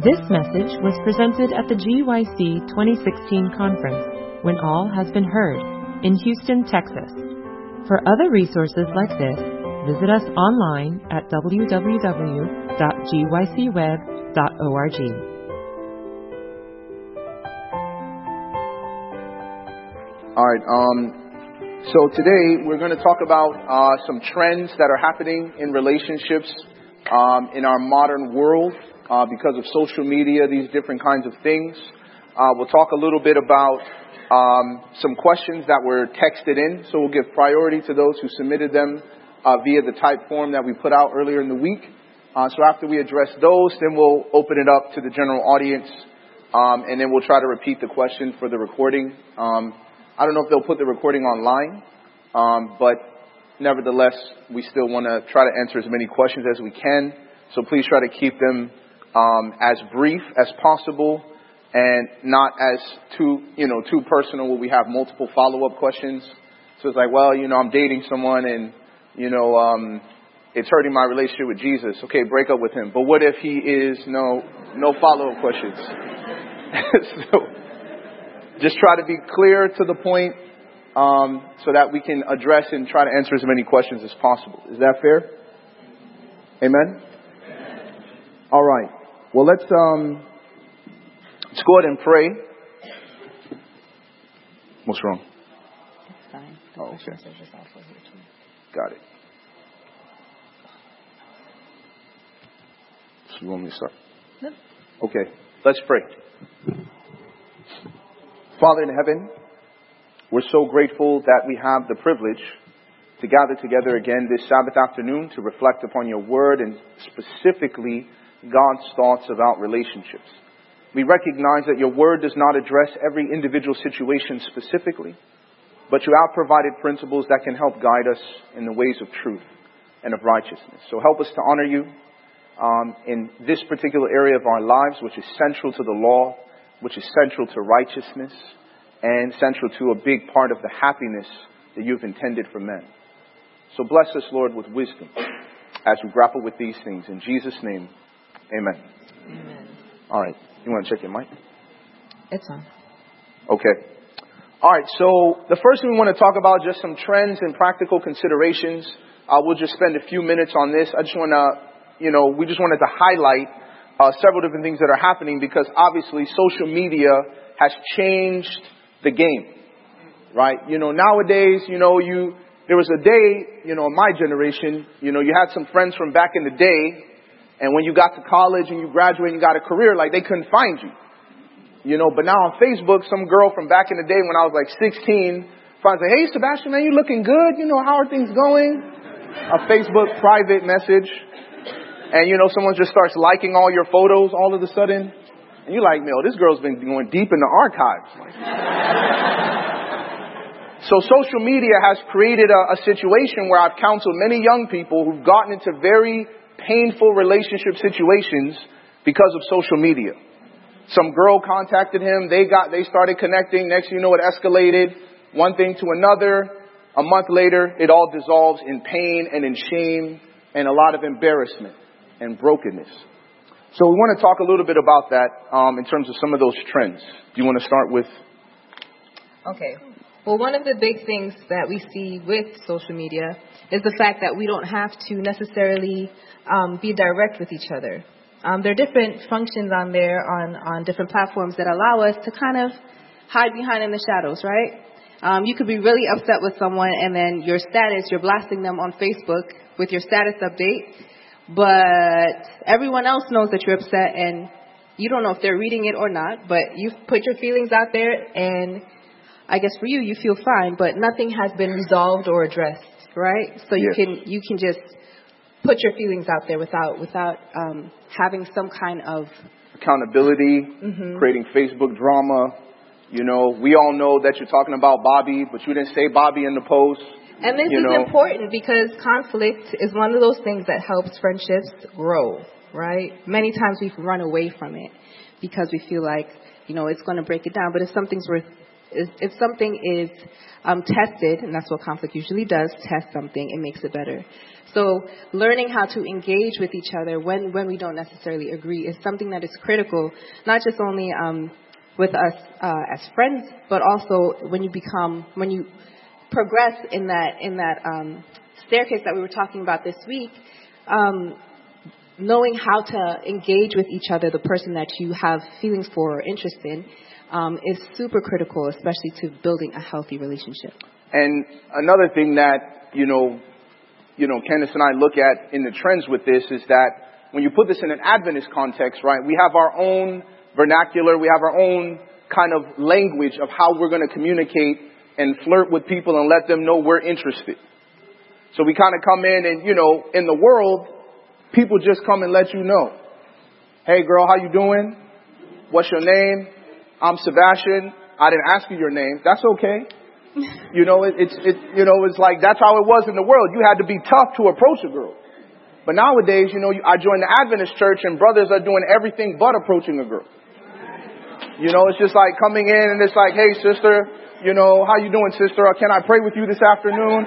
This message was presented at the GYC 2016 conference, When All Has Been Heard, in Houston, Texas. For other resources like this, visit us online at www.gycweb.org. All right, so today we're going to talk about some trends that are happening in relationships in our modern world because of social media, these different kinds of things. We'll talk a little bit about some questions that were texted in, so we'll give priority to those who submitted them via the type form that we put out earlier in the week. So after we address those, then we'll open it up to the general audience, and then we'll try to repeat the question for the recording. I don't know if they'll put the recording online, but nevertheless, we still want to try to answer as many questions as we can. So please try to keep them as brief as possible and not as too personal where we have multiple follow-up questions. So it's like, well, I'm dating someone and, it's hurting my relationship with Jesus. Okay, break up with him. But what if he is no follow-up questions? So just try to be clear to the point so that we can address and try to answer as many questions as possible. Is that fair? Amen? All right. Well, let's go ahead and pray. What's wrong? It's fine. Oh, okay. Got it. So you want me to start? No. Okay. Let's pray. Father in heaven, we're so grateful that we have the privilege to gather together again this Sabbath afternoon to reflect upon your word and specifically God's thoughts about relationships. We recognize that your word does not address every individual situation specifically, but you have provided principles that can help guide us in the ways of truth and of righteousness. So help us to honor you in this particular area of our lives, which is central to the law, which is central to righteousness, and central to a big part of the happiness that you've intended for men. So bless us, Lord, with wisdom as we grapple with these things. In Jesus' name, amen. Amen. All right. You want to check your mic? It's on. Okay. All right. So the first thing we want to talk about, just some trends and practical considerations. We'll just spend a few minutes on this. I just want to, we just wanted to highlight several different things that are happening because obviously social media has changed the game, right? Nowadays, there was a day, in my generation, you had some friends from back in the day, and when you got to college and you graduated and you got a career, like they couldn't find you, but now on Facebook, some girl from back in the day when I was like 16 finds like, hey, Sebastian, man, you looking good? How are things going? A Facebook private message. And, someone just starts liking all your photos all of a sudden. And you're like, this girl's been going deep in the archives. So social media has created a situation where I've counseled many young people who've gotten into very painful relationship situations because of social media. Some girl contacted him. They started connecting. Next thing you know, it escalated one thing to another. A month later, it all dissolves in pain and in shame and a lot of embarrassment and brokenness. So we want to talk a little bit about that in terms of some of those trends. Do you want to start with? Okay. Well, one of the big things that we see with social media is the fact that we don't have to necessarily be direct with each other. There are different functions on there on different platforms that allow us to kind of hide behind in the shadows, right? You could be really upset with someone and then your status, you're blasting them on Facebook with your status update. But everyone else knows that you're upset and you don't know if they're reading it or not, but you've put your feelings out there and I guess for you feel fine, but nothing has been resolved or addressed, right? So you can just put your feelings out there without having some kind of accountability, creating Facebook drama. We all know that you're talking about Bobby, but you didn't say Bobby in the post. And this is important because conflict is one of those things that helps friendships grow, right? Many times we run away from it because we feel like, it's going to break it down. But if something's worth If something is tested, and that's what conflict usually does, test something, it makes it better. So learning how to engage with each other when we don't necessarily agree is something that is critical, not just only with us as friends, but also when you progress in that staircase that we were talking about this week. Knowing how to engage with each other, the person that you have feelings for or interest in, is super critical, especially to building a healthy relationship. And another thing that, Candace and I look at in the trends with this is that when you put this in an Adventist context, right, we have our own vernacular, we have our own kind of language of how we're going to communicate and flirt with people and let them know we're interested. So we kind of come in and, in the world, people just come and let you know. Hey girl, how you doing? What's your name? I'm Sebastian. I didn't ask you your name. That's okay. It's like that's how it was in the world. You had to be tough to approach a girl. But nowadays, I joined the Adventist church and brothers are doing everything but approaching a girl. It's just like coming in and it's like, hey sister, how you doing sister? Or can I pray with you this afternoon?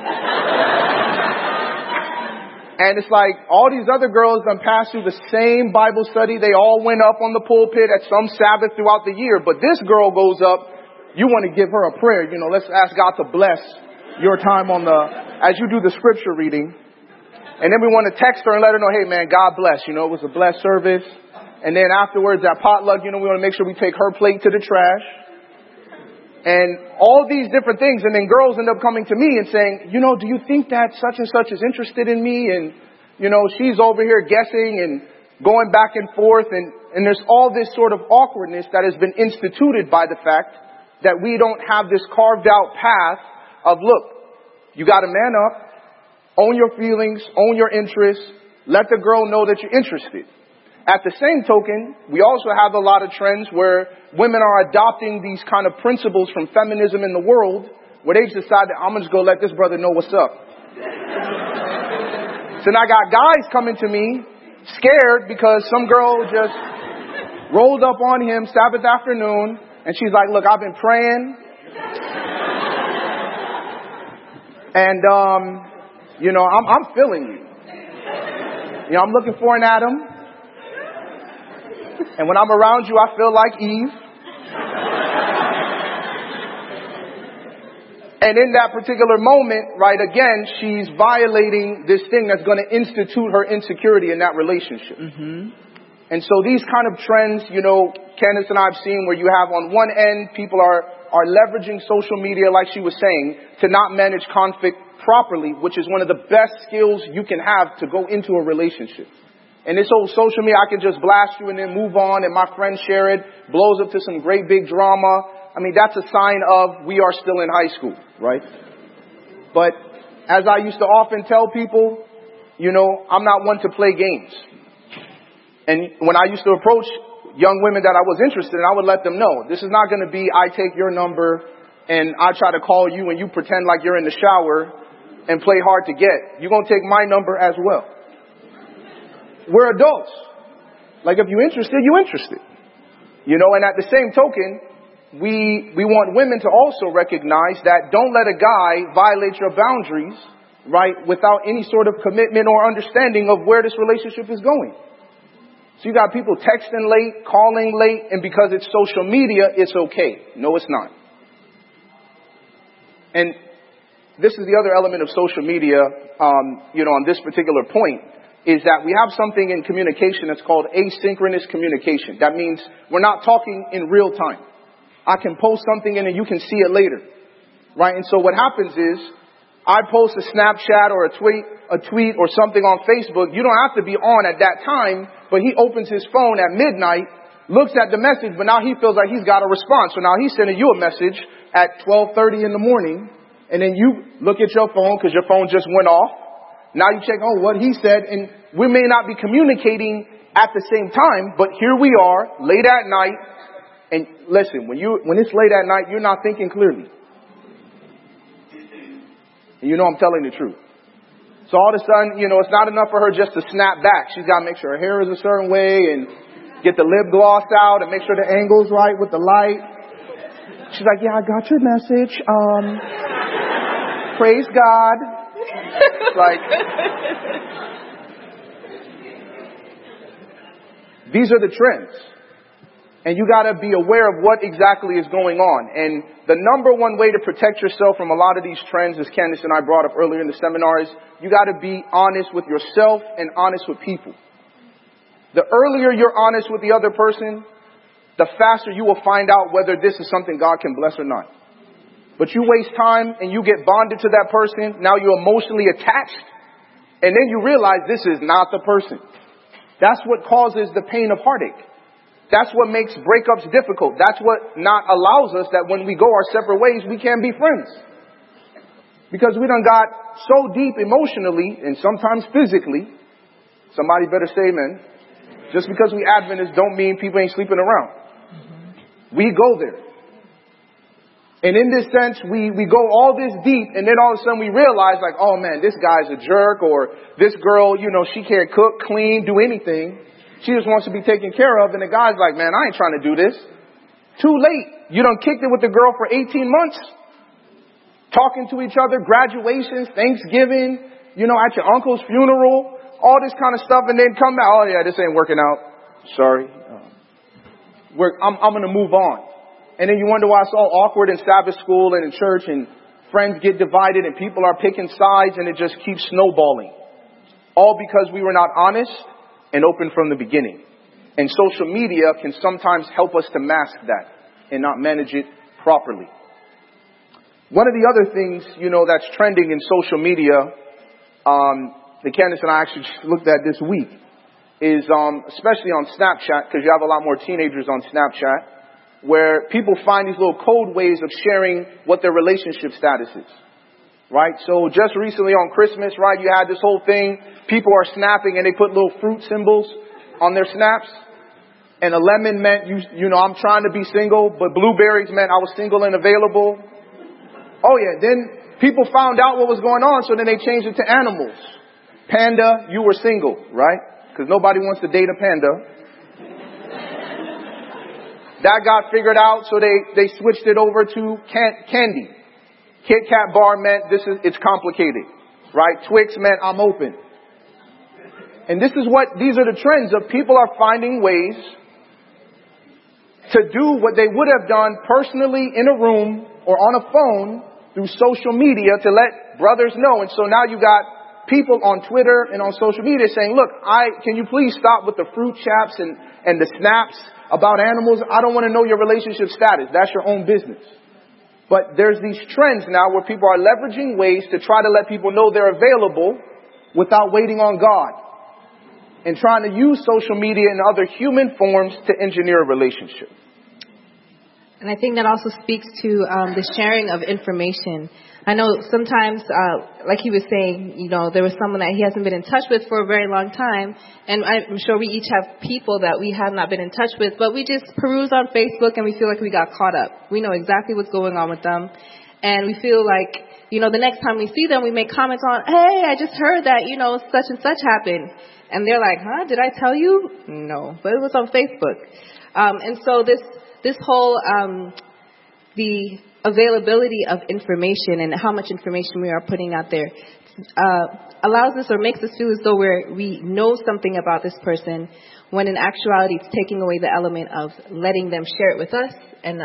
And it's like all these other girls done passed through the same Bible study. They all went up on the pulpit at some Sabbath throughout the year. But this girl goes up. You want to give her a prayer. Let's ask God to bless your time as you do the scripture reading. And then we want to text her and let her know, hey man, God bless. It was a blessed service. And then afterwards at potluck, we want to make sure we take her plate to the trash. And all these different things. And then girls end up coming to me and saying, do you think that such and such is interested in me? And, she's over here guessing and going back and forth. And there's all this sort of awkwardness that has been instituted by the fact that we don't have this carved out path of, look, you got to man up, own your feelings, own your interests, let the girl know that you're interested. At the same token, we also have a lot of trends where women are adopting these kind of principles from feminism in the world where they just decide that I'm going to just go let this brother know what's up. So now I got guys coming to me scared because some girl just rolled up on him Sabbath afternoon and she's like, look, I've been praying and, I'm feeling you. I'm looking for an Adam. And when I'm around you, I feel like Eve. And in that particular moment, right, again, she's violating this thing that's going to institute her insecurity in that relationship. Mm-hmm. And so these kind of trends, Candace and I have seen where you have on one end, people are leveraging social media, like she was saying, to not manage conflict properly, which is one of the best skills you can have to go into a relationship. And this whole social media, I can just blast you and then move on and my friends share it, blows up to some great big drama. I mean, that's a sign of we are still in high school, right? But as I used to often tell people, I'm not one to play games. And when I used to approach young women that I was interested in, I would let them know, this is not going to be I take your number and I try to call you and you pretend like you're in the shower and play hard to get. You're going to take my number as well. We're adults. Like if you're interested, you're interested. And at the same token, we want women to also recognize that don't let a guy violate your boundaries, right, without any sort of commitment or understanding of where this relationship is going. So you got people texting late, calling late, and because it's social media, it's okay. No, it's not. And this is the other element of social media, on this particular point, is that we have something in communication that's called asynchronous communication. That means we're not talking in real time. I can post something in and you can see it later, right? And so what happens is I post a Snapchat or a tweet or something on Facebook. You don't have to be on at that time, but he opens his phone at midnight, looks at the message, but now he feels like he's got a response. So now he's sending you a message at 12:30 in the morning, and then you look at your phone because your phone just went off. Now you check on what he said, and we may not be communicating at the same time, but here we are, late at night. And listen, when it's late at night, you're not thinking clearly. And I'm telling the truth. So all of a sudden, it's not enough for her just to snap back. She's got to make sure her hair is a certain way and get the lip gloss out and make sure the angle's right with the light. She's like, yeah, I got your message. Praise God. Like, these are the trends. And you got to be aware of what exactly is going on. And the number one way to protect yourself from a lot of these trends, as Candace and I brought up earlier in the seminar, is you got to be honest with yourself and honest with people. The earlier you're honest with the other person, the faster you will find out whether this is something God can bless or not. But you waste time and you get bonded to that person. Now you're emotionally attached. And then you realize this is not the person. That's what causes the pain of heartache. That's what makes breakups difficult. That's what not allows us that when we go our separate ways, we can't be friends. Because we done got so deep emotionally and sometimes physically. Somebody better say amen. Just because we Adventists don't mean people ain't sleeping around. We go there. And in this sense, we go all this deep, and then all of a sudden we realize, like, oh man, this guy's a jerk, or this girl, she can't cook, clean, do anything. She just wants to be taken care of, and the guy's like, man, I ain't trying to do this. Too late. You done kicked it with the girl for 18 months. Talking to each other, graduations, Thanksgiving, at your uncle's funeral, all this kind of stuff, and then come back, oh yeah, this ain't working out. Sorry. I'm going to move on. And then you wonder why it's all awkward in Sabbath school and in church, and friends get divided and people are picking sides, and it just keeps snowballing. All because we were not honest and open from the beginning. And social media can sometimes help us to mask that and not manage it properly. One of the other things, that's trending in social media, that Candace and I actually just looked at this week, is especially on Snapchat, because you have a lot more teenagers on Snapchat, where people find these little code ways of sharing what their relationship status is. Right? So just recently on Christmas, right, you had this whole thing. People are snapping and they put little fruit symbols on their snaps. And a lemon meant, I'm trying to be single, but blueberries meant I was single and available. Oh yeah, then people found out what was going on, so then they changed it to animals. Panda, you were single, right? Because nobody wants to date a panda. That got figured out, so they switched it over to candy. Kit Kat bar meant it's complicated, right? Twix meant I'm open. And these are the trends of people are finding ways to do what they would have done personally in a room or on a phone through social media to let brothers know. And so now you got people on Twitter and on social media saying, look, can you please stop with the fruit chaps and the snaps about animals? I don't want to know your relationship status. That's your own business. But there's these trends now where people are leveraging ways to try to let people know they're available without waiting on God, and trying to use social media and other human forms to engineer a relationship. And I think that also speaks to the sharing of information. I know sometimes, like he was saying, there was someone that he hasn't been in touch with for a very long time. And I'm sure we each have people that we have not been in touch with, but we just peruse on Facebook and we feel like we got caught up. We know exactly what's going on with them. And we feel like, the next time we see them, we make comments on, hey, I just heard that, such and such happened. And they're like, huh, did I tell you? No, but it was on Facebook. And so this whole, the availability of information and how much information we are putting out there allows us or makes us feel as though we know something about this person, when in actuality it's taking away the element of letting them share it with us, and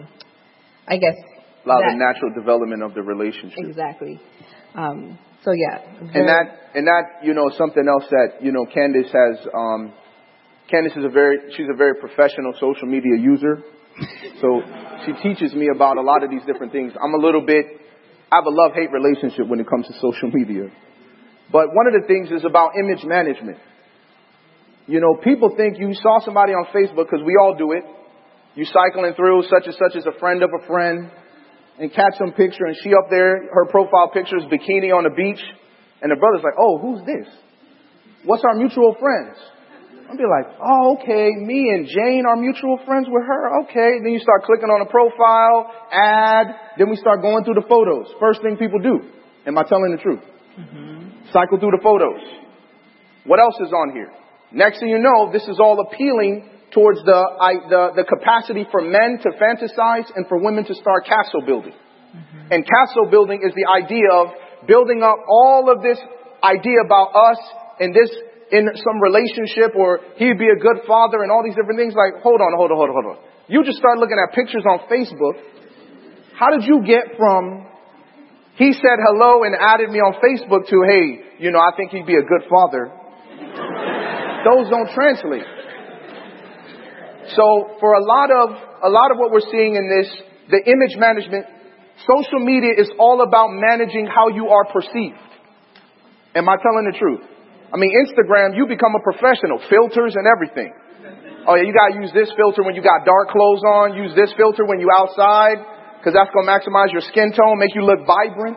I guess allow the natural development of the relationship. Exactly. So yeah. And that something else that Candace has. Candace is she's a very professional social media user. So she teaches me about a lot of these different things. I have a love-hate relationship when it comes to social media. But one of the things is about image management. People think you saw somebody on Facebook, because we all do it. You cycling through such and such as a friend of a friend, and catch some picture, and she up there, her profile picture is bikini on the beach. And the brother's like, oh, who's this? What's our mutual friends? I'll be like, oh, okay, me and Jane are mutual friends with her. Okay. Then you start clicking on a profile, add. Then we start going through the photos. First thing people do. Am I telling the truth? Mm-hmm. Cycle through the photos. What else is on here? Next thing you know, this is all appealing towards the capacity for men to fantasize and for women to start castle building. Mm-hmm. And castle building is the idea of building up all of this idea about us and this in some relationship, or he'd be a good father and all these different things. Like, hold on. You just start looking at pictures on Facebook. How did you get from he said hello and added me on Facebook to, hey, I think he'd be a good father? Those don't translate. So for a lot of what we're seeing in this, the image management, social media is all about managing how you are perceived. Am I telling the truth? I mean, Instagram, you become a professional, filters and everything. Oh yeah, you gotta use this filter when you got dark clothes on, use this filter when you outside, because that's gonna maximize your skin tone, make you look vibrant.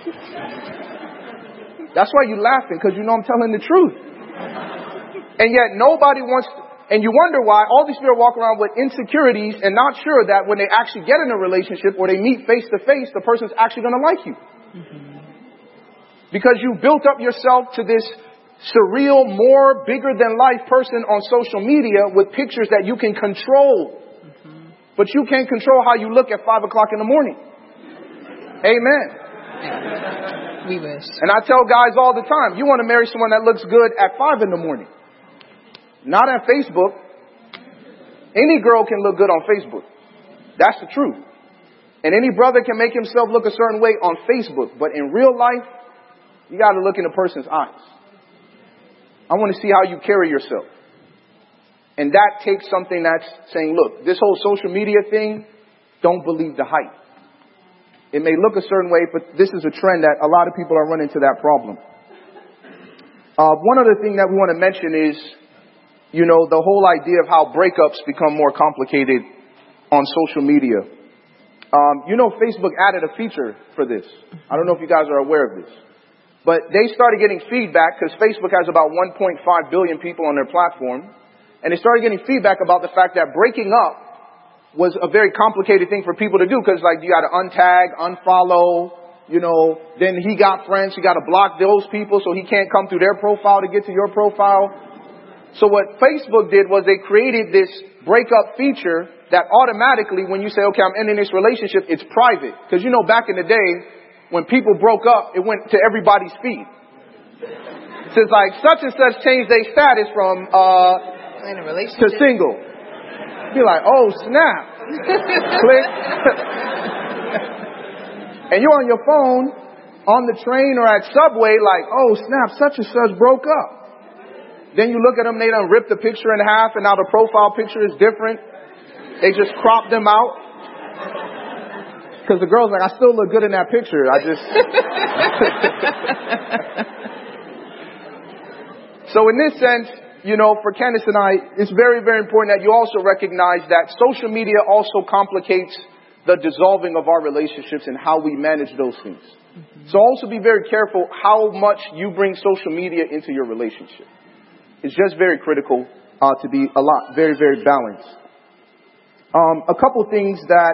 That's why you laughing, because you know I'm telling the truth. And yet nobody wants to, and you wonder why all these people walk around with insecurities and not sure that when they actually get in a relationship or they meet face to face, the person's actually going to like you. Mm-hmm. Because you built up yourself to this surreal, more bigger than life person on social media with pictures that you can control. Mm-hmm. But you can't control how you look at 5 o'clock in the morning. Amen. We wish. And I tell guys all the time, you want to marry someone that looks good at 5 in the morning. Not on Facebook. Any girl can look good on Facebook. That's the truth. And any brother can make himself look a certain way on Facebook. But in real life, you got to look in a person's eyes. I want to see how you carry yourself. And that takes something that's saying, look, this whole social media thing, don't believe the hype. It may look a certain way, but this is a trend that a lot of people are running into that problem. One other thing that we want to mention is, the whole idea of how breakups become more complicated on social media. Facebook added a feature for this. I don't know if you guys are aware of this. But they started getting feedback because Facebook has about 1.5 billion people on their platform. And they started getting feedback about the fact that breaking up was a very complicated thing for people to do because, you got to untag, unfollow, then he got friends. You got to block those people so he can't come through their profile to get to your profile. So what Facebook did was they created this breakup feature that automatically, when you say, okay, I'm ending this relationship, it's private. Because back in the day, when people broke up, it went to everybody's feed. So it's like such and such changed their status from in a relationship to single. Be like, oh snap. Click. And you're on your phone, on the train or at Subway, like, oh snap, such and such broke up. Then you look at them, they done ripped the picture in half, and now the profile picture is different. They just cropped them out. Because the girl's like, I still look good in that picture. So in this sense, for Candace and I, it's very, very important that you also recognize that social media also complicates the dissolving of our relationships and how we manage those things. Mm-hmm. So also be very careful how much you bring social media into your relationship. It's just very critical to be very, very balanced. A couple things that,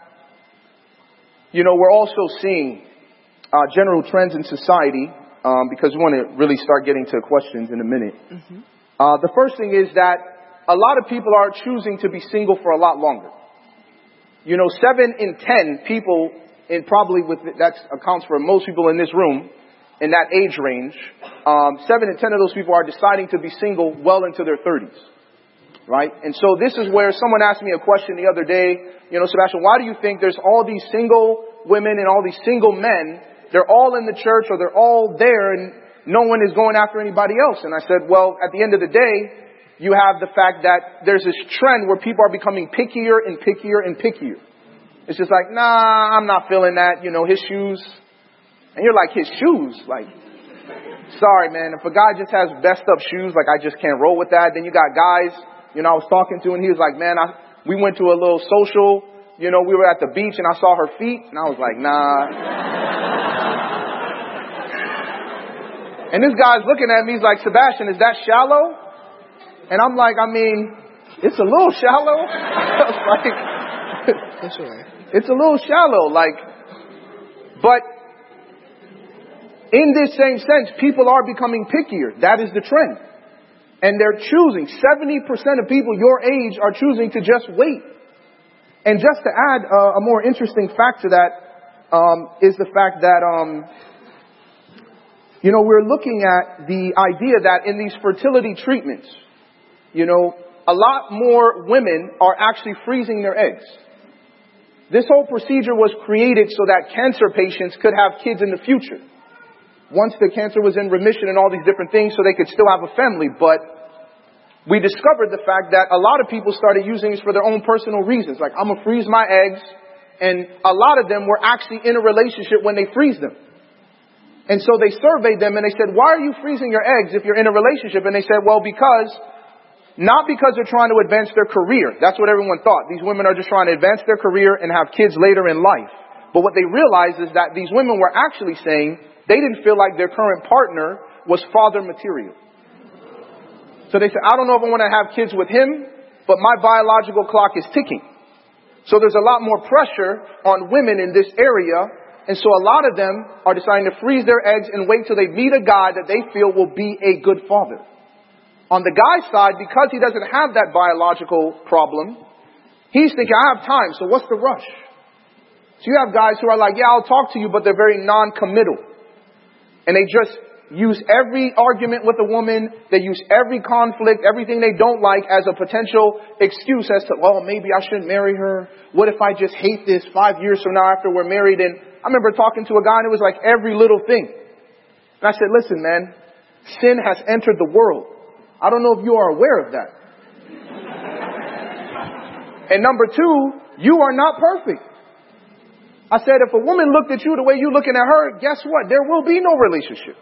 we're also seeing general trends in society because we want to really start getting to questions in a minute. Mm-hmm. The first thing is that a lot of people are choosing to be single for a lot longer. 7 in 10 people, that accounts for most people in this room, in that age range, 7 in 10 of those people are deciding to be single well into their 30s. Right? And so this is where someone asked me a question the other day, Sebastian, why do you think there's all these single women and all these single men? They're all in the church or they're all there and no one is going after anybody else. And I said, well, at the end of the day, you have the fact that there's this trend where people are becoming pickier and pickier and pickier. It's just like, nah, I'm not feeling that, his shoes. And you're like, his shoes? Like, sorry, man. If a guy just has messed up shoes, I just can't roll with that. Then you got guys, I was talking to, and he was like, man, we went to a little social, we were at the beach and I saw her feet. And I was like, nah. And this guy's looking at me, he's like, Sebastian, is that shallow? And I'm like, it's a little shallow. It's a little shallow, but in this same sense, people are becoming pickier. That is the trend. And they're choosing, 70% of people your age are choosing to just wait. And just to add a more interesting fact to that, is the fact that, we're looking at the idea that in these fertility treatments, a lot more women are actually freezing their eggs. This whole procedure was created so that cancer patients could have kids in the future. Once the cancer was in remission and all these different things, so they could still have a family. But we discovered the fact that a lot of people started using this for their own personal reasons. Like, I'm going to freeze my eggs. And a lot of them were actually in a relationship when they freeze them. And so they surveyed them and they said, why are you freezing your eggs if you're in a relationship? And they said, well, not because they're trying to advance their career. That's what everyone thought. These women are just trying to advance their career and have kids later in life. But what they realized is that these women were actually saying they didn't feel like their current partner was father material. So they said, I don't know if I want to have kids with him, but my biological clock is ticking. So there's a lot more pressure on women in this area. And so a lot of them are deciding to freeze their eggs and wait till they meet a guy that they feel will be a good father. On the guy's side, because he doesn't have that biological problem, he's thinking, I have time, so what's the rush? So you have guys who are like, yeah, I'll talk to you, but they're very non-committal. And they just use every argument with a woman, they use every conflict, everything they don't like as a potential excuse as to, well, maybe I shouldn't marry her. What if I just hate this 5 years from now after we're married? And I remember talking to a guy and it was like every little thing. And I said, listen, man, sin has entered the world. I don't know if you are aware of that. And number two, you are not perfect. I said, if a woman looked at you the way you're looking at her, guess what? There will be no relationship.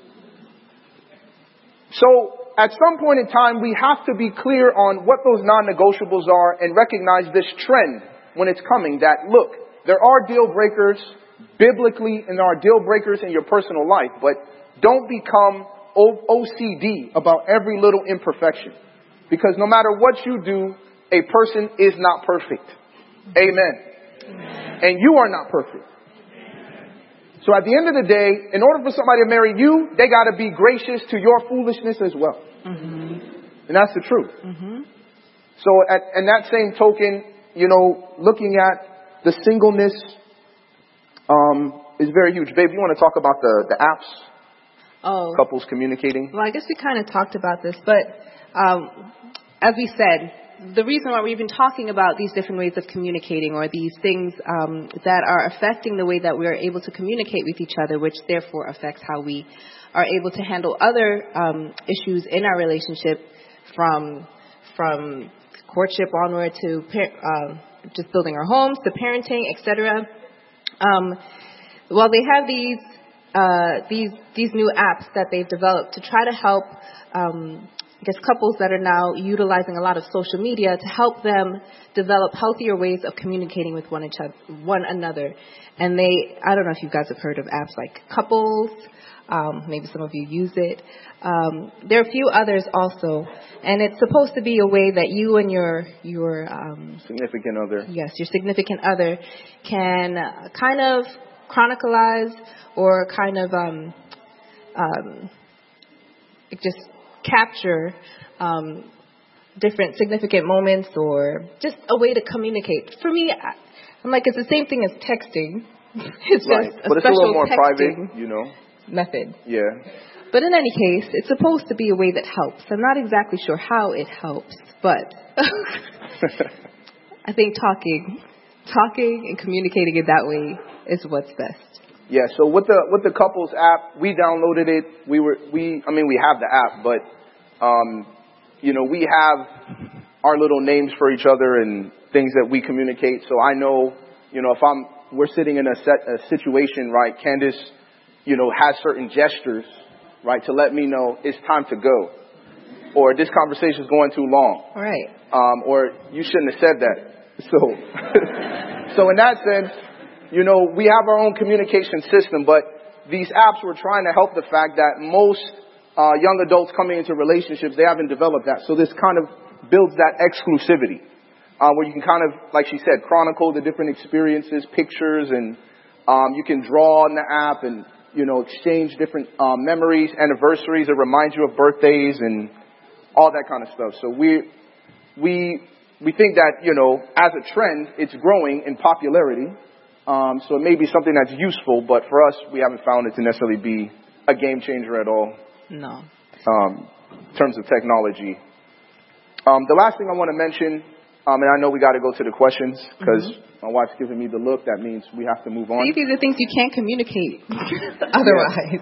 So at some point in time, we have to be clear on what those non-negotiables are and recognize this trend when it's coming that, look, there are deal breakers biblically and there are deal breakers in your personal life, but don't become OCD about every little imperfection. Because no matter what you do, a person is not perfect. Amen. And you are not perfect. So at the end of the day, in order for somebody to marry you, they got to be gracious to your foolishness as well. And that's the truth. So in that same token, looking at the singleness is very huge. Babe, you want to talk about the apps? Oh. Couples communicating? Well, I guess we kind of talked about this, but as we said, the reason why we're even talking about these different ways of communicating or these things that are affecting the way that we are able to communicate with each other, which therefore affects how we are able to handle other issues in our relationship from courtship onward to just building our homes, to parenting, etc. Well, they have these new apps that they've developed to try to help couples that are now utilizing a lot of social media to help them develop healthier ways of communicating with one another. And I don't know if you guys have heard of apps like Couples. Maybe some of you use it. There are a few others also. And it's supposed to be a way that you and your significant other. Yes, your significant other can kind of chronicleize or kind of just capture different significant moments or just a way to communicate. For me, I'm like, it's the same thing as texting. It's right. just but a it's a little more texting private, method. Yeah. But in any case, it's supposed to be a way that helps. I'm not exactly sure how it helps, but I think talking and communicating in that way is what's best. Yeah, so with the Couples app, we downloaded it. We have the app, but we have our little names for each other and things that we communicate. So I know, if we're sitting in a situation, right, Candace, has certain gestures, right, to let me know it's time to go, or this conversation is going too long, right, or you shouldn't have said that. So in that sense, we have our own communication system, but these apps were trying to help the fact that most young adults coming into relationships, they haven't developed that. So this kind of builds that exclusivity, where you can kind of, like she said, chronicle the different experiences, pictures, and you can draw on the app and, exchange different memories, anniversaries that remind you of birthdays and, all that kind of stuff. So we think that, as a trend, it's growing in popularity. So it may be something that's useful, but for us, we haven't found it to necessarily be a game changer at all. No. In terms of technology. The last thing I want to mention, and I know we got to go to the questions because my wife's giving me the look. That means we have to move on. See, these are things you can't communicate otherwise.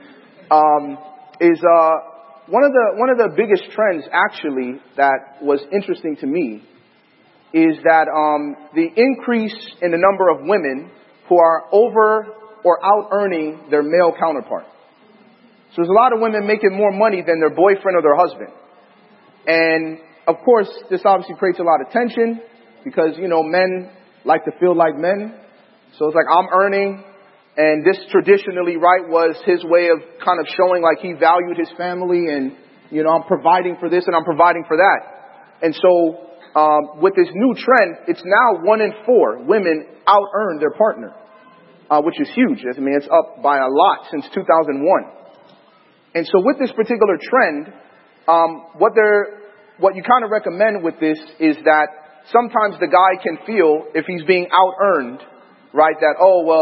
Is one of the biggest trends actually that was interesting to me is that the increase in the number of women who are over or out earning their male counterpart. So there's a lot of women making more money than their boyfriend or their husband. And of course, this obviously creates a lot of tension because, men like to feel like men. So it's like I'm earning, and this traditionally, right, was his way of kind of showing like he valued his family and, I'm providing for this and I'm providing for that. And so with this new trend, it's now 1 in 4 women out earn their partner, which is huge. I mean, it's up by a lot since 2001. And so with this particular trend, what you kind of recommend with this is that sometimes the guy can feel if he's being out-earned, right, that,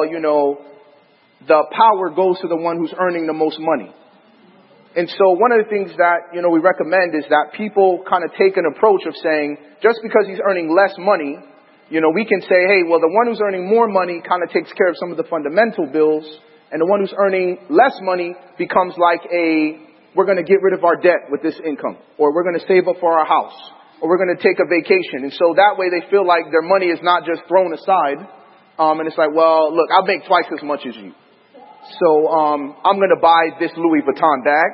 the power goes to the one who's earning the most money. And so one of the things that, we recommend is that people kind of take an approach of saying, just because he's earning less money, we can say, hey, well, the one who's earning more money kind of takes care of some of the fundamental bills, and the one who's earning less money becomes like we're going to get rid of our debt with this income, or we're going to save up for our house, or we're going to take a vacation. And so that way they feel like their money is not just thrown aside. And it's like, well, look, I'll make twice as much as you. So I'm going to buy this Louis Vuitton bag,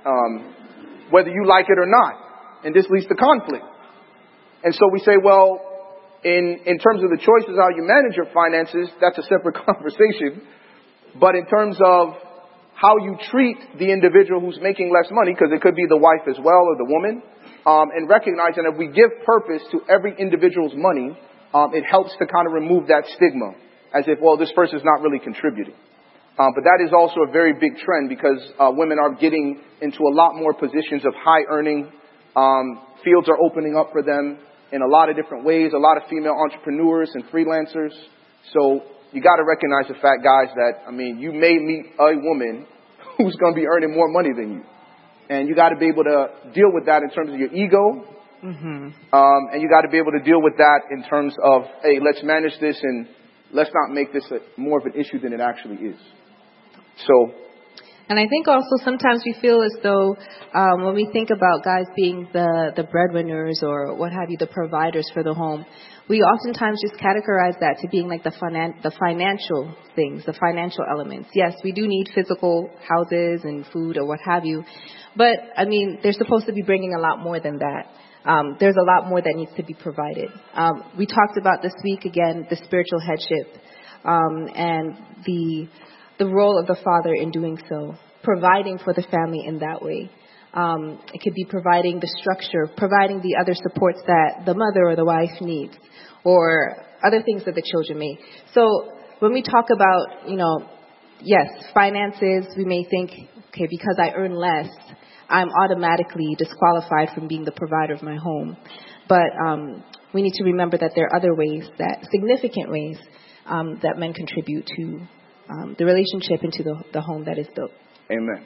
whether you like it or not. And this leads to conflict. And so we say, well, in terms of the choices how you manage your finances, that's a separate conversation. But in terms of how you treat the individual who's making less money, because it could be the wife as well or the woman, and recognizing that if we give purpose to every individual's money, it helps to kind of remove that stigma as if, well, this person's not really contributing. But that is also a very big trend because women are getting into a lot more positions of high earning. Fields are opening up for them in a lot of different ways, a lot of female entrepreneurs and freelancers. So you got to recognize the fact, guys, that, you may meet a woman who's going to be earning more money than you. And you got to be able to deal with that in terms of your ego. And you got to be able to deal with that in terms of, hey, let's manage this and let's not make this more of an issue than it actually is. So. And I think also sometimes we feel as though when we think about guys being the breadwinners or what have you, the providers for the home, we oftentimes just categorize that to being like the financial things, the financial elements. Yes, we do need physical houses and food or what have you. But, they're supposed to be bringing a lot more than that. There's a lot more that needs to be provided. We talked about this week, again, the spiritual headship and the role of the father in doing so, providing for the family in that way. It could be providing the structure, providing the other supports that the mother or the wife needs, or other things that the children may. So when we talk about, yes, finances, we may think, okay, because I earn less, I'm automatically disqualified from being the provider of my home. But we need to remember that there are other ways, significant ways, that men contribute to the relationship and to the home that is built. Amen.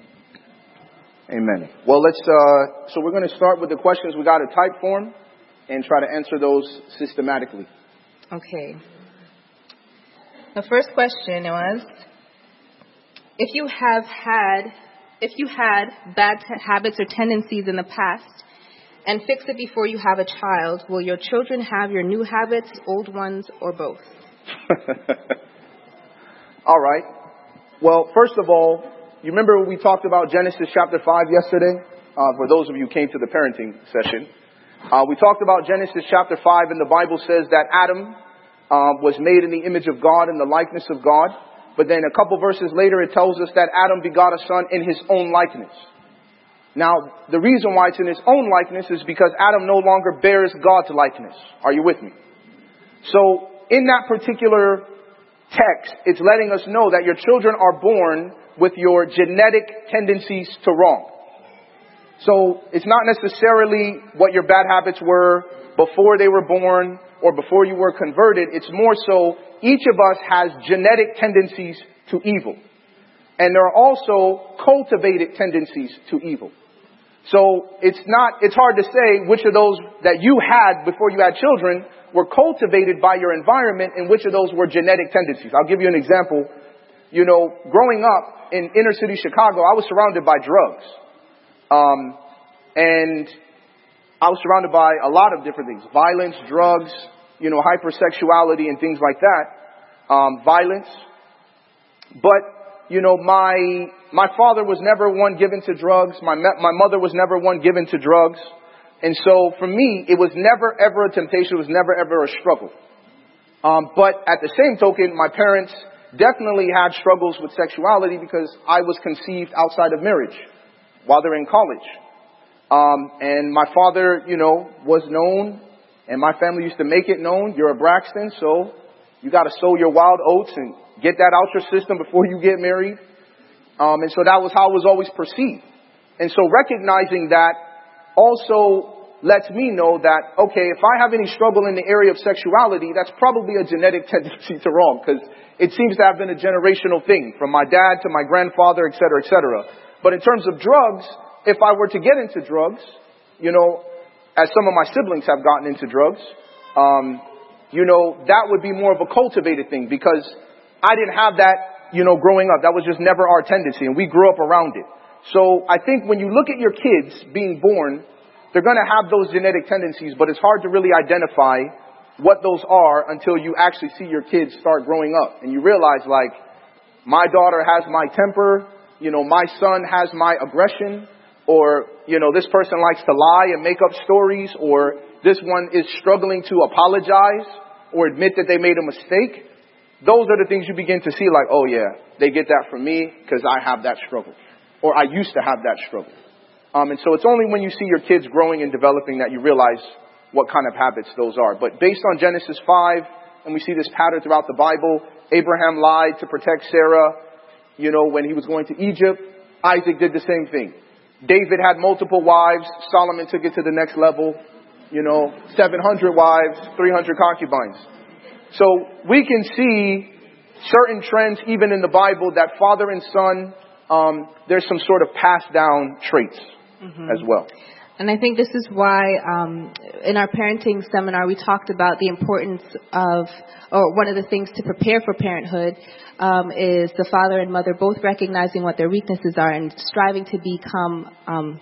Amen. Well, so we're going to start with the questions we got in type form and try to answer those systematically. Okay. The first question was, if you had bad habits or tendencies in the past and fix it before you have a child, will your children have your new habits, old ones, or both? All right. Well, first of all, you remember we talked about Genesis chapter 5 yesterday? For those of you who came to the parenting session. We talked about Genesis chapter 5, and the Bible says that Adam was made in the image of God and the likeness of God. But then a couple verses later, it tells us that Adam begot a son in his own likeness. Now, the reason why it's in his own likeness is because Adam no longer bears God's likeness. Are you with me? So, in that particular text, it's letting us know that your children are born with your genetic tendencies to wrong. So it's not necessarily what your bad habits were before they were born or before you were converted. It's more so each of us has genetic tendencies to evil. And there are also cultivated tendencies to evil. So it's hard to say which of those that you had before you had children were cultivated by your environment and which of those were genetic tendencies. I'll give you an example. You know, growing up in inner city Chicago, I was surrounded by drugs. And I was surrounded by a lot of different things. Violence, drugs, you know, hypersexuality and things like that. Violence. But, you know, my father was never one given to drugs. My mother was never one given to drugs. And so for me, it was never ever a temptation. It was never ever a struggle. But at the same token, my parents definitely had struggles with sexuality because I was conceived outside of marriage while they're in college. And my father, you know, was known, and my family used to make it known, you're a Braxton, so you got to sow your wild oats and get that out your system before you get married. And so that was how it was always perceived. And so recognizing that also lets me know that, okay, if I have any struggle in the area of sexuality, that's probably a genetic tendency to wrong, because it seems to have been a generational thing from my dad to my grandfather, et cetera, et cetera. But in terms of drugs, if I were to get into drugs, you know, as some of my siblings have gotten into drugs, you know, that would be more of a cultivated thing, because I didn't have that, you know, growing up. That was just never our tendency, and we grew up around it. So I think when you look at your kids being born, they're going to have those genetic tendencies, but it's hard to really identify what those are until you actually see your kids start growing up. And you realize, like, my daughter has my temper, you know, my son has my aggression, or, you know, this person likes to lie and make up stories, or this one is struggling to apologize or admit that they made a mistake. Those are the things you begin to see, like, oh yeah, they get that from me because I have that struggle, or I used to have that struggle. And so it's only when you see your kids growing and developing that you realize what kind of habits those are. But based on Genesis 5, and we see this pattern throughout the Bible, Abraham lied to protect Sarah, you know, when he was going to Egypt. Isaac did the same thing. David had multiple wives. Solomon took it to the next level. You know, 700 wives, 300 concubines. So we can see certain trends even in the Bible that father and son, there's some sort of passed down traits as well. And I think this is why in our parenting seminar we talked about the importance of, or one of the things to prepare for parenthood is the father and mother both recognizing what their weaknesses are and striving to become,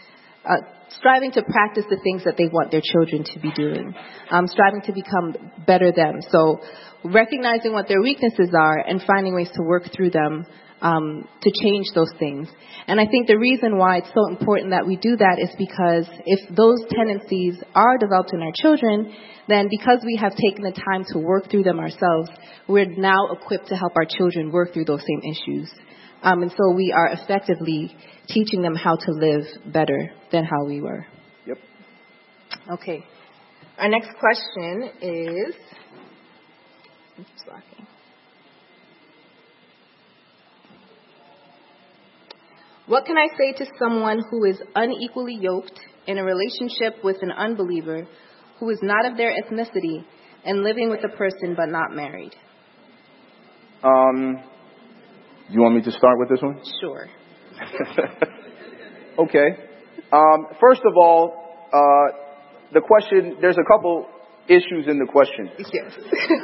striving to practice the things that they want their children to be doing, striving to become better them. So recognizing what their weaknesses are and finding ways to work through them to change those things. And I think the reason why it's so important that we do that is because if those tendencies are developed in our children, then because we have taken the time to work through them ourselves, we're now equipped to help our children work through those same issues. And so we are effectively teaching them how to live better than how we were. Yep. Okay. Our next question is... What can I say to someone who is unequally yoked in a relationship with an unbeliever who is not of their ethnicity and living with a person but not married? You want me to start with this one? Sure. Okay. First of all, the question, there's a couple issues in the question. Yes.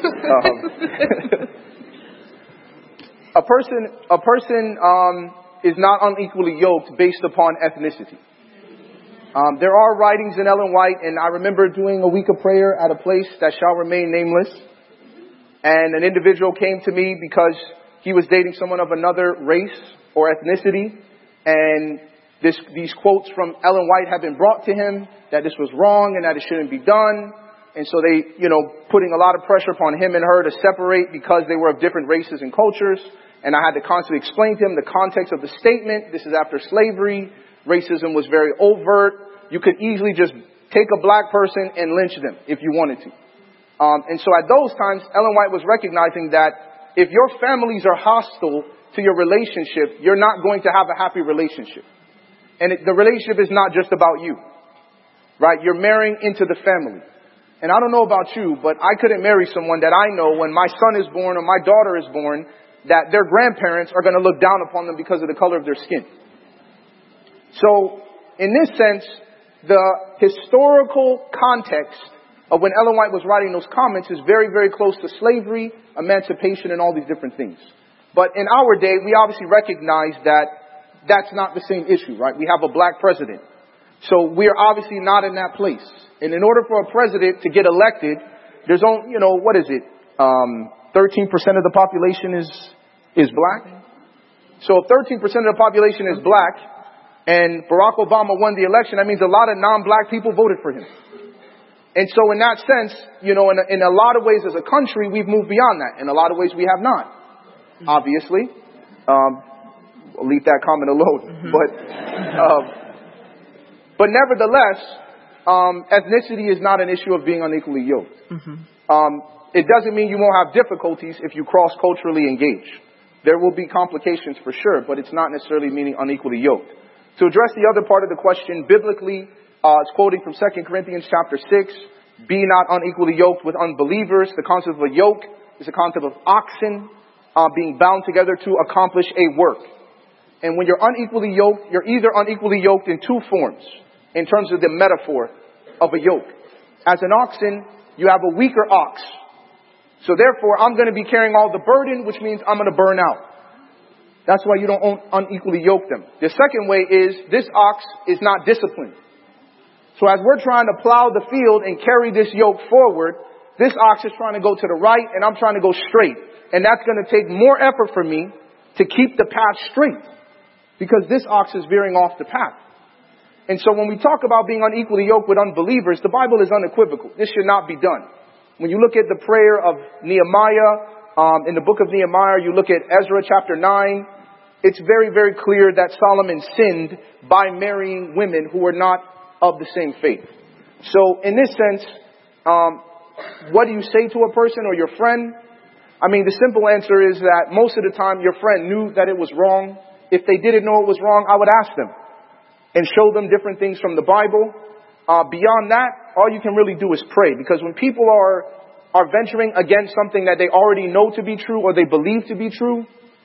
A person is not unequally yoked based upon ethnicity. There are writings in Ellen White, and I remember doing a week of prayer at a place that shall remain nameless. And an individual came to me because he was dating someone of another race or ethnicity. And these quotes from Ellen White had been brought to him that this was wrong and that it shouldn't be done. And so they, putting a lot of pressure upon him and her to separate because they were of different races and cultures. And I had to constantly explain to him the context of the statement. This is after slavery. Racism was very overt. You could easily just take a black person and lynch them if you wanted to. And so at those times, Ellen White was recognizing that if your families are hostile to your relationship, you're not going to have a happy relationship. And the relationship is not just about you, right? You're marrying into the family. And I don't know about you, but I couldn't marry someone that I know when my son is born or my daughter is born, that their grandparents are going to look down upon them because of the color of their skin. So, in this sense, the historical context of when Ellen White was writing those comments is very, very close to slavery, emancipation, and all these different things. But in our day, we obviously recognize that that's not the same issue, right? We have a black president. So we're obviously not in that place. And in order for a president to get elected, there's only, 13% of the population is black. So if 13% of the population is black and Barack Obama won the election, that means a lot of non-black people voted for him. And so in that sense, in a lot of ways as a country, we've moved beyond that. In a lot of ways we have not, obviously. I'll leave that comment alone. But nevertheless, ethnicity is not an issue of being unequally yoked. It doesn't mean you won't have difficulties if you cross-culturally engage. There will be complications for sure, but it's not necessarily meaning unequally yoked. To address the other part of the question, biblically, it's quoting from 2 Corinthians chapter 6, be not unequally yoked with unbelievers. The concept of a yoke is a concept of oxen being bound together to accomplish a work. And when you're unequally yoked, you're either unequally yoked in two forms in terms of the metaphor of a yoke. As an oxen, you have a weaker ox. So therefore, I'm going to be carrying all the burden, which means I'm going to burn out. That's why you don't unequally yoke them. The second way is this ox is not disciplined. So as we're trying to plow the field and carry this yoke forward, this ox is trying to go to the right and I'm trying to go straight. And that's going to take more effort for me to keep the path straight because this ox is veering off the path. And so when we talk about being unequally yoked with unbelievers, the Bible is unequivocal. This should not be done. When you look at the prayer of Nehemiah, in the book of Nehemiah, you look at Ezra chapter 9, it's very, very clear that Solomon sinned by marrying women who were not of the same faith. So in this sense, what do you say to a person or your friend? I mean, the simple answer is that most of the time your friend knew that it was wrong. If they didn't know it was wrong, I would ask them and show them different things from the Bible. Beyond that, all you can really do is pray. Because when people are venturing against something that they already know to be true or they believe to be true,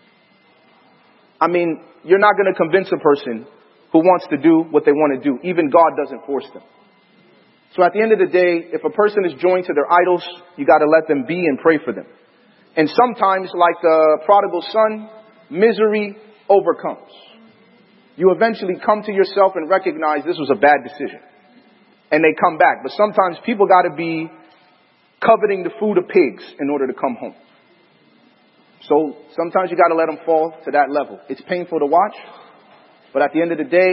I mean, you're not going to convince a person who wants to do what they want to do. Even God doesn't force them. So at the end of the day, if a person is joined to their idols, you got to let them be and pray for them. And sometimes, like the prodigal son, misery overcomes. You eventually come to yourself and recognize this was a bad decision. And they come back. But sometimes people got to be coveting the food of pigs in order to come home. So sometimes you got to let them fall to that level. It's painful to watch. But at the end of the day,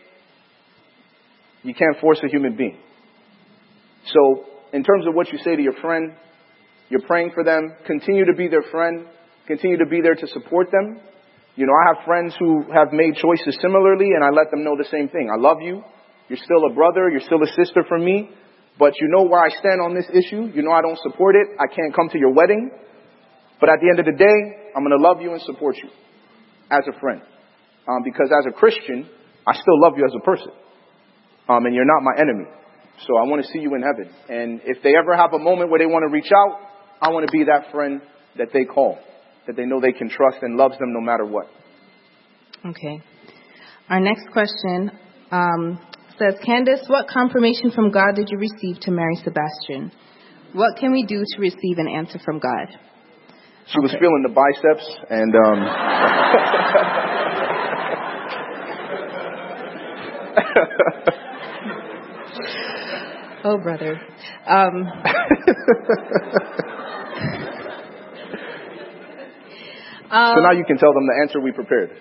you can't force a human being. So in terms of what you say to your friend, you're praying for them. Continue to be their friend. Continue to be there to support them. I have friends who have made choices similarly, and I let them know the same thing. I love you. You're still a brother. You're still a sister for me. But you know where I stand on this issue. You know I don't support it. I can't come to your wedding. But at the end of the day, I'm going to love you and support you as a friend. Because as a Christian, I still love you as a person. And you're not my enemy. So I want to see you in heaven. And if they ever have a moment where they want to reach out, I want to be that friend that they call, that they know they can trust and loves them no matter what. Okay. Our next question says, Candace, what confirmation from God did you receive to marry Sebastian? What can we do to receive an answer from God? She was feeling the biceps and oh, brother. So now you can tell them the answer we prepared.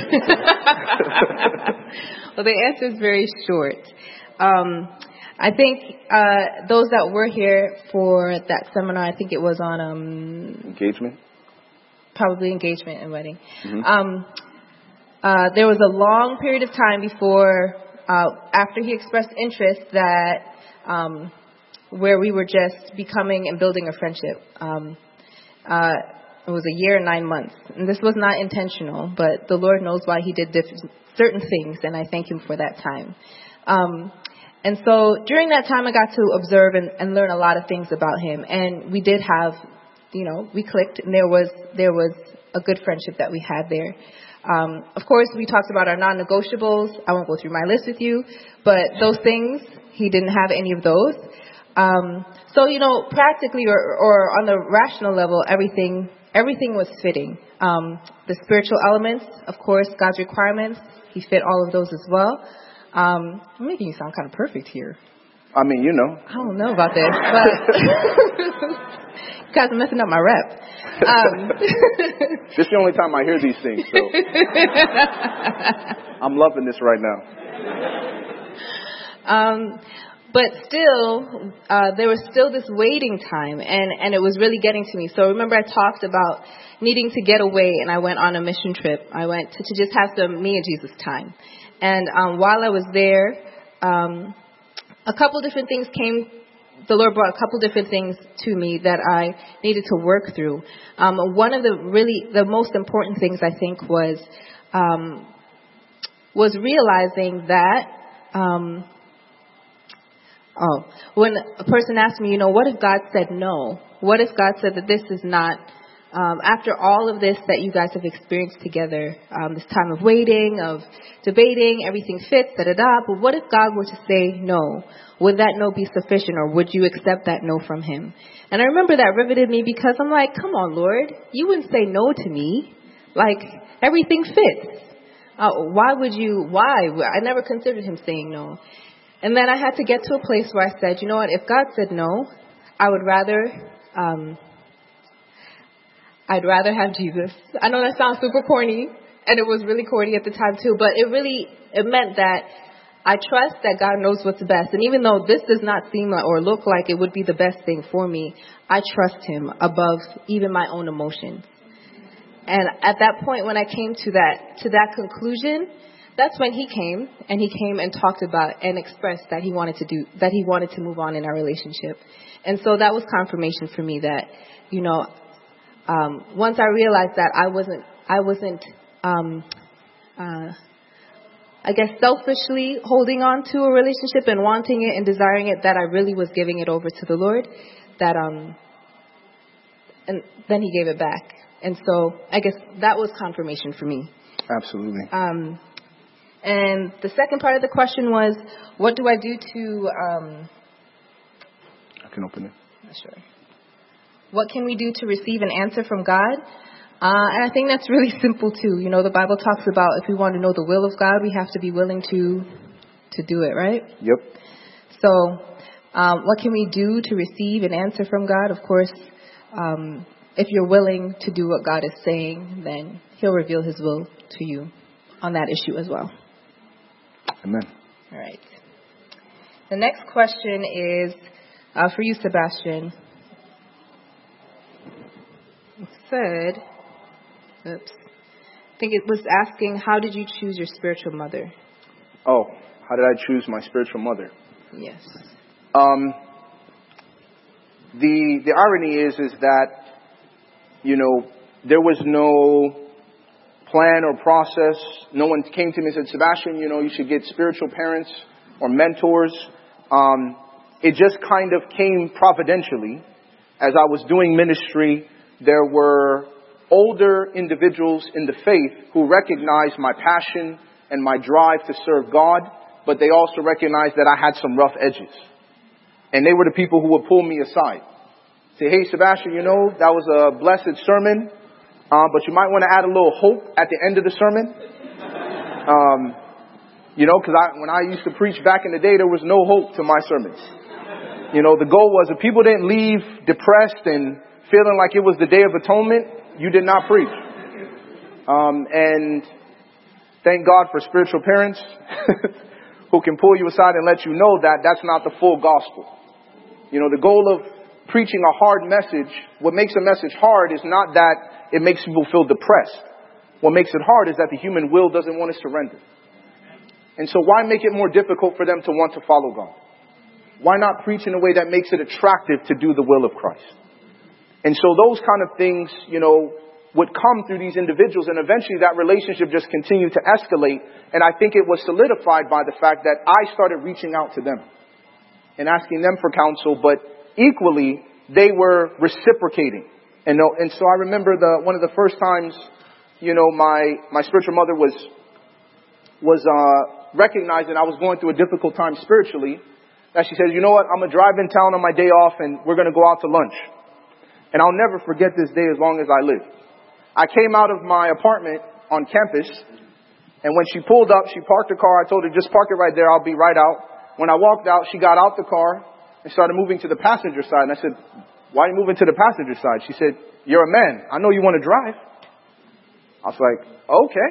Well, the answer is very short. I think those that were here for that seminar, I think it was on engagement, probably engagement and wedding. Mm-hmm. There was a long period of time before, after he expressed interest, that where we were just becoming and building a friendship. it was a year and 9 months. And this was not intentional, but the Lord knows why he did certain things, and I thank him for that time. And so during that time, I got to observe and learn a lot of things about him. And we did have, we clicked, and there was a good friendship that we had there. Of course, we talked about our non-negotiables. I won't go through my list with you, but those things, he didn't have any of those. So, practically or on the rational level, everything was fitting. The spiritual elements, of course, God's requirements, he fit all of those as well. I'm making you sound kind of perfect here. I mean, I don't know about this, but you guys are messing up my rep. This is the only time I hear these things, so I'm loving this right now. But still, there was still this waiting time, and it was really getting to me. So remember, I talked about needing to get away, and I went on a mission trip. I went to just have some me and Jesus time. And while I was there, a couple different things came. The Lord brought a couple different things to me that I needed to work through. One of the most important things, I think, was realizing that when a person asked me, what if God said no? What if God said that this is not, after all of this that you guys have experienced together, this time of waiting, of debating, everything fits, but what if God were to say no? Would that no be sufficient, or would you accept that no from him? And I remember that riveted me, because I'm like, come on, Lord, you wouldn't say no to me. Like, everything fits. Why? I never considered him saying no. And then I had to get to a place where I said, you know what, if God said no, I'd rather have Jesus. I know that sounds super corny, and it was really corny at the time too, but it meant that I trust that God knows what's best. And even though this does not seem like or look like it would be the best thing for me, I trust him above even my own emotions. And at that point, when I came to that conclusion, that's when he came and talked about and expressed that he wanted to move on in our relationship. And so that was confirmation for me that, once I realized that I wasn't selfishly holding on to a relationship and wanting it and desiring it, that I really was giving it over to the Lord, and then he gave it back. And so I guess that was confirmation for me. Absolutely. And the second part of the question was, what do I do to... I can open it. Sure. What can we do to receive an answer from God? And I think that's really simple too. The Bible talks about if we want to know the will of God, we have to be willing to do it, right? Yep. So what can we do to receive an answer from God? Of course, if you're willing to do what God is saying, then he'll reveal his will to you on that issue as well. Amen. All right. The next question is for you, Sebastian. It said, I think it was asking, how did you choose your spiritual mother? Oh, how did I choose my spiritual mother? Yes. The irony is that, there was no plan or process. No one came to me and said, Sebastian, you should get spiritual parents or mentors. It just kind of came providentially. As I was doing ministry, there were older individuals in the faith who recognized my passion and my drive to serve God, but they also recognized that I had some rough edges. And they were the people who would pull me aside. Say, hey, Sebastian, that was a blessed sermon, but you might want to add a little hope at the end of the sermon. Because when I used to preach back in the day, there was no hope to my sermons. The goal was if people didn't leave depressed and feeling like it was the Day of Atonement, you did not preach. And thank God for spiritual parents who can pull you aside and let you know that that's not the full gospel. The goal of preaching a hard message, what makes a message hard is not that it makes people feel depressed. What makes it hard is that the human will doesn't want to surrender. And so why make it more difficult for them to want to follow God? Why not preach in a way that makes it attractive to do the will of Christ? And so those kind of things, would come through these individuals, and eventually that relationship just continued to escalate. And I think it was solidified by the fact that I started reaching out to them and asking them for counsel, but equally they were reciprocating. And so I remember one of the first times, my spiritual mother was recognizing I was going through a difficult time spiritually, that she said, you know what, I'm going to drive in town on my day off and we're going to go out to lunch. And I'll never forget this day as long as I live. I came out of my apartment on campus, and when she pulled up, she parked her car. I told her, just park it right there. I'll be right out. When I walked out, she got out the car and started moving to the passenger side. And I said, why are you moving to the passenger side? She said, you're a man. I know you want to drive. I was like, okay.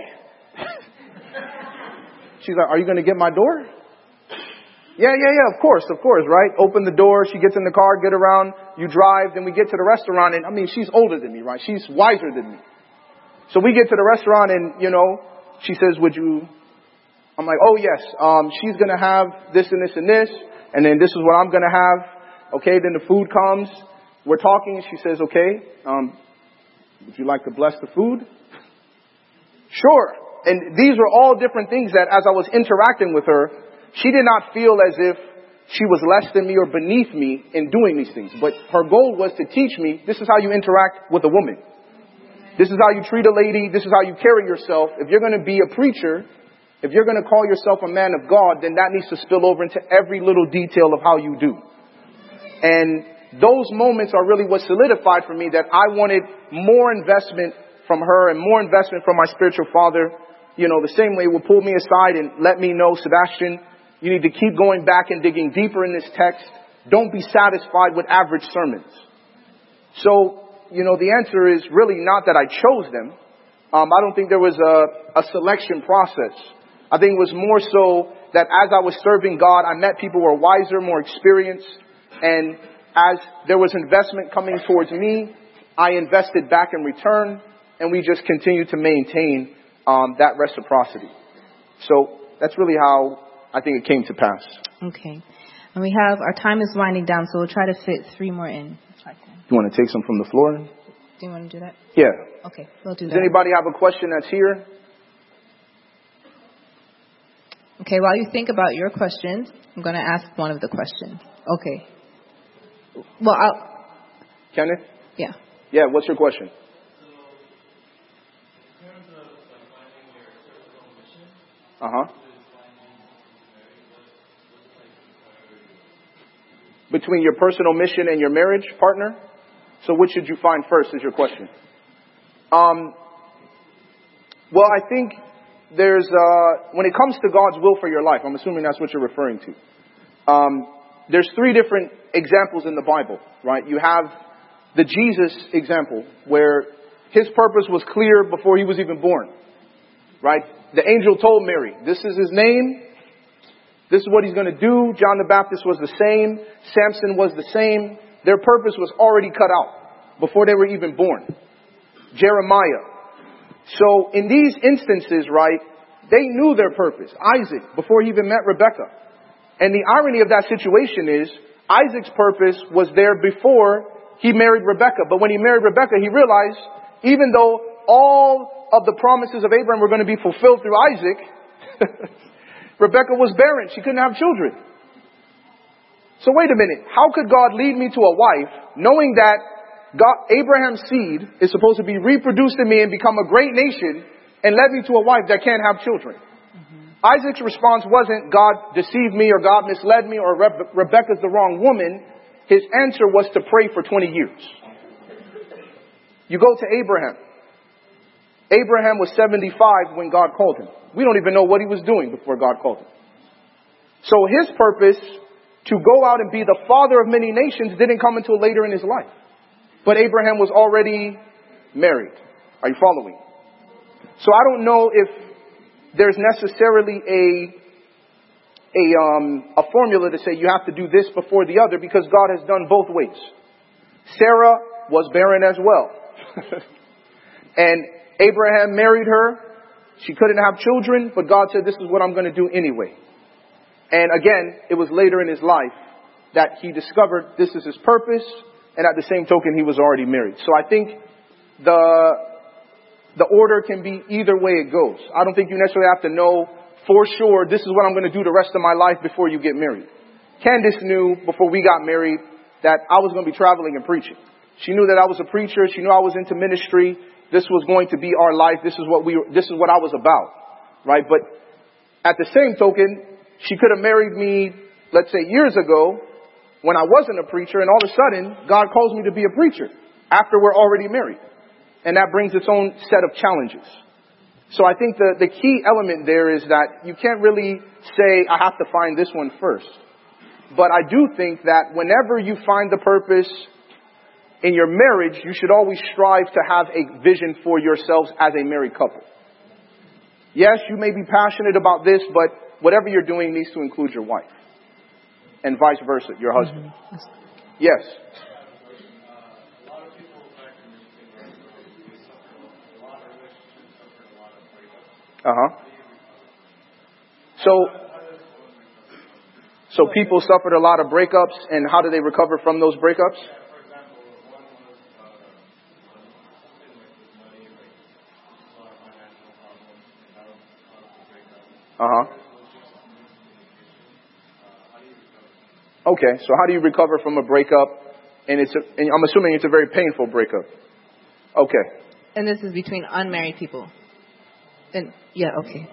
She's like, are you going to get my door? Yeah, of course, right? Open the door, she gets in the car, get around, you drive, then we get to the restaurant, and she's older than me, right? She's wiser than me. So we get to the restaurant and, she says, I'm like, oh yes, she's going to have this and this and this, and then this is what I'm going to have. Okay, then the food comes, we're talking, and she says, okay, would you like to bless the food? Sure. And these were all different things that as I was interacting with her, she did not feel as if she was less than me or beneath me in doing these things. But her goal was to teach me, this is how you interact with a woman. This is how you treat a lady. This is how you carry yourself. If you're going to be a preacher, if you're going to call yourself a man of God, then that needs to spill over into every little detail of how you do. And those moments are really what solidified for me that I wanted more investment from her and more investment from my spiritual father. The same way will pull me aside and let me know, Sebastian, you need to keep going back and digging deeper in this text. Don't be satisfied with average sermons. So, the answer is really not that I chose them. I don't think there was a selection process. I think it was more so that as I was serving God, I met people who were wiser, more experienced. And as there was investment coming towards me, I invested back in return. And we just continued to maintain that reciprocity. So that's really how I think it came to pass. Okay. And our time is winding down, so we'll try to fit 3 more in. You want to take some from the floor? Do you want to do that? Yeah. Okay, we'll do that. Does anybody have a question that's here? Okay, while you think about your questions, I'm going to ask one of the questions. Okay. Well, Kenneth? Yeah. Yeah, what's your question? Between your personal mission and your marriage partner? So which should you find first is your question. Well, I think there's, when it comes to God's will for your life, I'm assuming that's what you're referring to. There's 3 different examples in the Bible, right? You have the Jesus example where his purpose was clear before he was even born, right? The angel told Mary, this is his name. This is what he's going to do. John the Baptist was the same. Samson was the same. Their purpose was already cut out before they were even born. Jeremiah. So in these instances, right, they knew their purpose. Isaac, before he even met Rebekah. And the irony of that situation is Isaac's purpose was there before he married Rebekah. But when he married Rebekah, he realized even though all of the promises of Abraham were going to be fulfilled through Isaac, Rebekah was barren. She couldn't have children. So wait a minute. How could God lead me to a wife knowing that Abraham's seed is supposed to be reproduced in me and become a great nation, and led me to a wife that can't have children? Mm-hmm. Isaac's response wasn't God deceived me or God misled me or Rebekah's the wrong woman. His answer was to pray for 20 years. You go to Abraham. Abraham was 75 when God called him. We don't even know what he was doing before God called him. So his purpose to go out and be the father of many nations didn't come until later in his life. But Abraham was already married. Are you following? So I don't know if there's necessarily a formula to say you have to do this before the other, because God has done both ways. Sarah was barren as well. And Abraham married her. She couldn't have children, but God said, this is what I'm going to do anyway. And again, it was later in his life that he discovered this is his purpose. and at the same token, he was already married. So I think the order can be either way it goes. I don't think you necessarily have to know for sure this is what I'm going to do the rest of my life before you get married. Candace knew before we got married that I was going to be traveling and preaching. She knew that I was a preacher. She knew I was into ministry. This was going to be our life. This is what I was about, right? But at the same token, she could have married me, let's say years ago, when I wasn't a preacher, and all of a sudden, God calls me to be a preacher after we're already married. And that brings its own set of challenges. So I think the key element there is that you can't really say, I have to find this one first. But I do think that whenever you find the purpose in your marriage, you should always strive to have a vision for yourselves as a married couple. Yes, you may be passionate about this, but whatever you're doing needs to include your wife. And vice versa, your husband. Mm-hmm. Yes. So people suffered a lot of breakups, and how do they recover from those breakups? Okay, so how do you recover from a breakup? And I'm assuming it's a very painful breakup. Okay. And this is between unmarried people. And yeah, okay.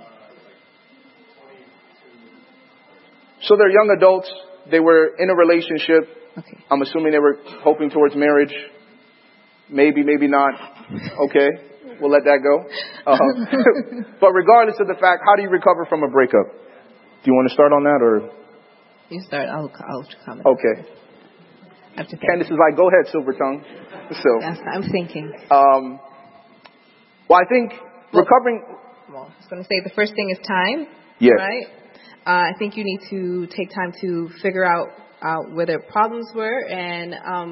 So they're young adults. They were in a relationship. Okay. I'm assuming they were hoping towards marriage. Maybe, maybe not. Okay. We'll let that go. But regardless of the fact, how do you recover from a breakup? Do you want to start on that, or? You start. I'll comment. Okay. Candace is like, go ahead, Silver Tongue. So. Yes, I'm thinking. Well, I think recovering. Well, I was going to say the first thing is time. Yes. Right? I think you need to take time to figure out where their problems were, and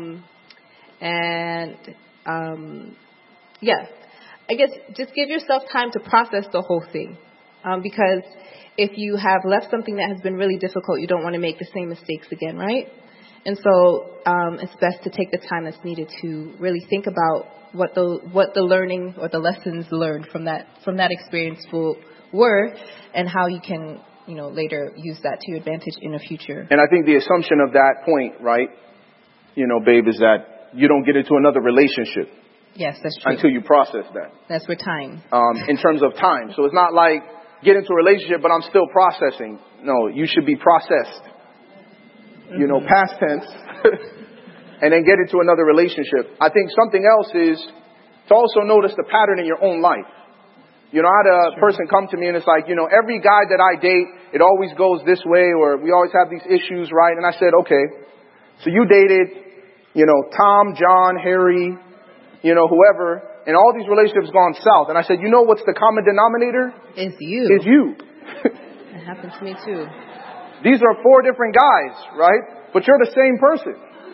I guess just give yourself time to process the whole thing, because if you have left something that has been really difficult, you don't want to make the same mistakes again, right? And so it's best to take the time that's needed to really think about what the learning or the lessons learned from that experience were, and how you can later use that to your advantage in the future. And I think the assumption of that point, right, babe, is that you don't get into another relationship. Yes, that's true. Until you process that. That's where time. In terms of time. So it's not like get into a relationship, but I'm still processing. No, you should be processed. Past tense. And then get into another relationship. I think something else is to also notice the pattern in your own life. I had a person come to me and it's like, every guy that I date, it always goes this way, or we always have these issues, right? And I said, okay, so you dated, Tom, John, Harry, whoever, and all these relationships gone south. And I said, what's the common denominator? It's you. It's you. It happened to me too. These are 4 different guys, right? But you're the same person.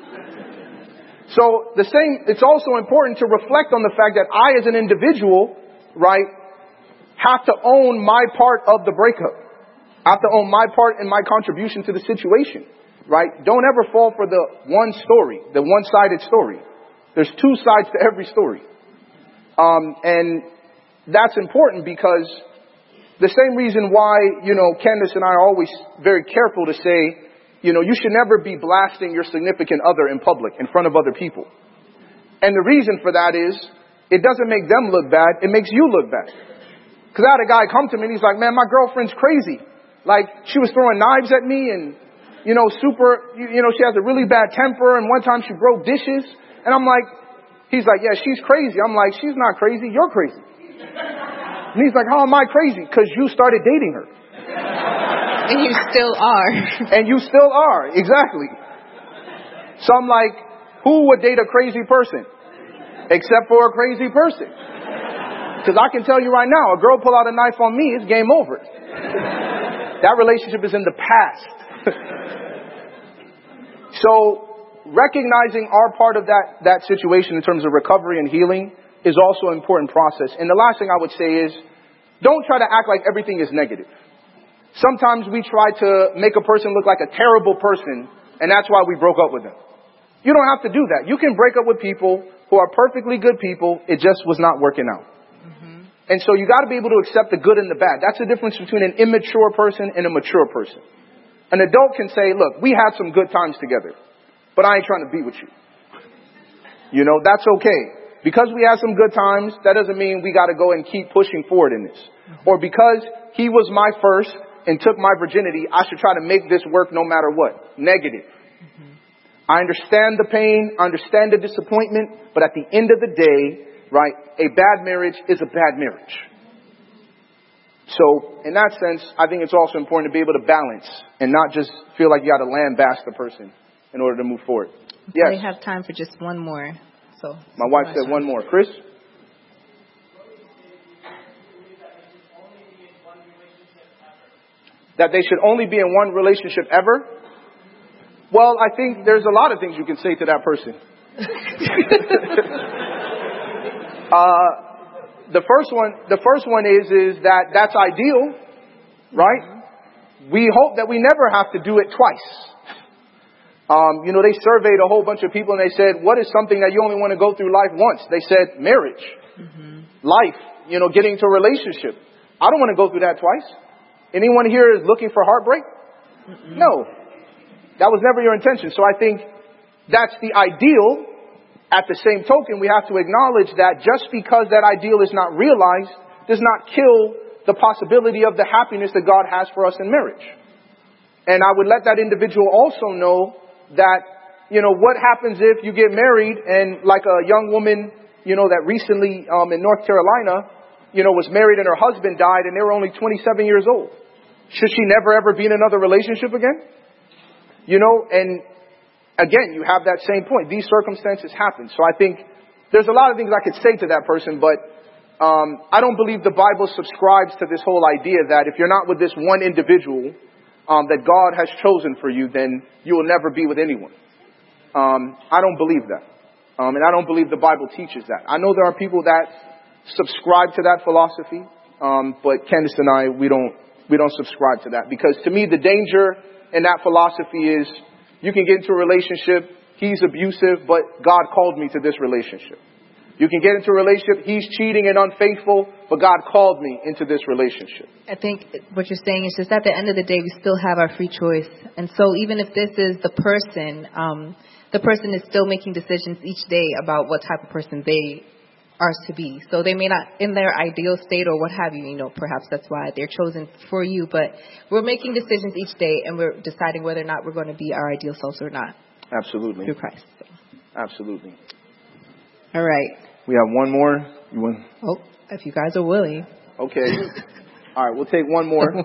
So it's also important to reflect on the fact that I, as an individual, right, have to own my part of the breakup. I have to own my part and my contribution to the situation, right? Don't ever fall for the one story, the one-sided story. There's 2 sides to every story. And that's important because the same reason why, Candace and I are always very careful to say, you should never be blasting your significant other in public, in front of other people. And the reason for that is, it doesn't make them look bad, it makes you look bad. Because I had a guy come to me and he's like, man, my girlfriend's crazy. Like, she was throwing knives at me and, she has a really bad temper, and one time she broke dishes. And I'm like, he's like, yeah, she's crazy. I'm like, she's not crazy, you're crazy. And he's like, how am I crazy? Because you started dating her. And you still are. And you still are, exactly. So I'm like, who would date a crazy person? Except for a crazy person. Because I can tell you right now, a girl pull out a knife on me, it's game over. That relationship is in the past. So recognizing our part of that situation in terms of recovery and healing is also an important process. And the last thing I would say is, don't try to act like everything is negative. Sometimes we try to make a person look like a terrible person, and that's why we broke up with them. You don't have to do that. You can break up with people who are perfectly good people. It just was not working out. And so you got to be able to accept the good and the bad. That's the difference between an immature person and a mature person. An adult can say, look, we had some good times together, but I ain't trying to be with you. You know, that's okay. Because we had some good times, that doesn't mean we got to go and keep pushing forward in this. Or because he was my first and took my virginity, I should try to make this work no matter what. Negative. I understand the pain, I understand the disappointment, but at the end of the day, right, a bad marriage is a bad marriage. So, in that sense, I think it's also important to be able to balance and not just feel like you got to lambast the person in order to move forward. Yes. We have time for just one more. So my wife said one more. Chris? That they should only be in one relationship ever? Well, I think there's a lot of things you can say to that person. The first one is that that's ideal, right? We hope that we never have to do it twice. You know, they surveyed a whole bunch of people and they said, what is something that you only want to go through life once? They said marriage, life, you know, getting into a relationship. I don't want to go through that twice. Anyone here is looking for heartbreak? No, that was never your intention. So I think that's the ideal. At the same token, we have to acknowledge that just because that ideal is not realized does not kill the possibility of the happiness that God has for us in marriage. And I would let that individual also know that, you know, what happens if you get married and like a young woman, you know, that recently in North Carolina, you know, was married and her husband died and they were only 27 years old. Should she never ever be in another relationship again? You know, and again, you have that same point. These circumstances happen. So I think there's a lot of things I could say to that person, but I don't believe the Bible subscribes to this whole idea that if you're not with this one individual that God has chosen for you, then you will never be with anyone. I don't believe that. And I don't believe the Bible teaches that. I know there are people that subscribe to that philosophy, but Candace and I, we don't subscribe to that. Because to me, the danger in that philosophy is you can get into a relationship, he's abusive, but God called me to this relationship. You can get into a relationship, he's cheating and unfaithful, but God called me into this relationship. I think what you're saying is just at the end of the day, we still have our free choice. And so even if this is the person is still making decisions each day about what type of person they are to be. So they may not in their ideal state or what have you, you know, perhaps that's why they're chosen for you. But we're making decisions each day and we're deciding whether or not we're going to be our ideal selves or not. Absolutely. Through Christ. So. Absolutely. All right. We have one more. You want? Oh, if you guys are willing. Okay. All right, we'll take one more. How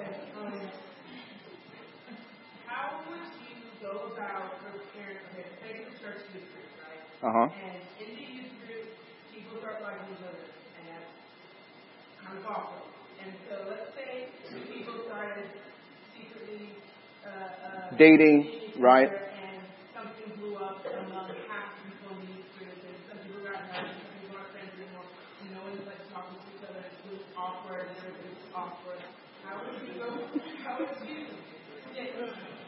would you go about preparing for this? Say it's a church youth group, right? And in the youth group, people start liking each other, and that's kind of awful. And so let's say people started secretly dating, right? And something blew up among half the people in the youth group, and some people got married, some people aren't friends anymore. You know, it's like talking to each other, it's awkward, and everything's awkward. How would you get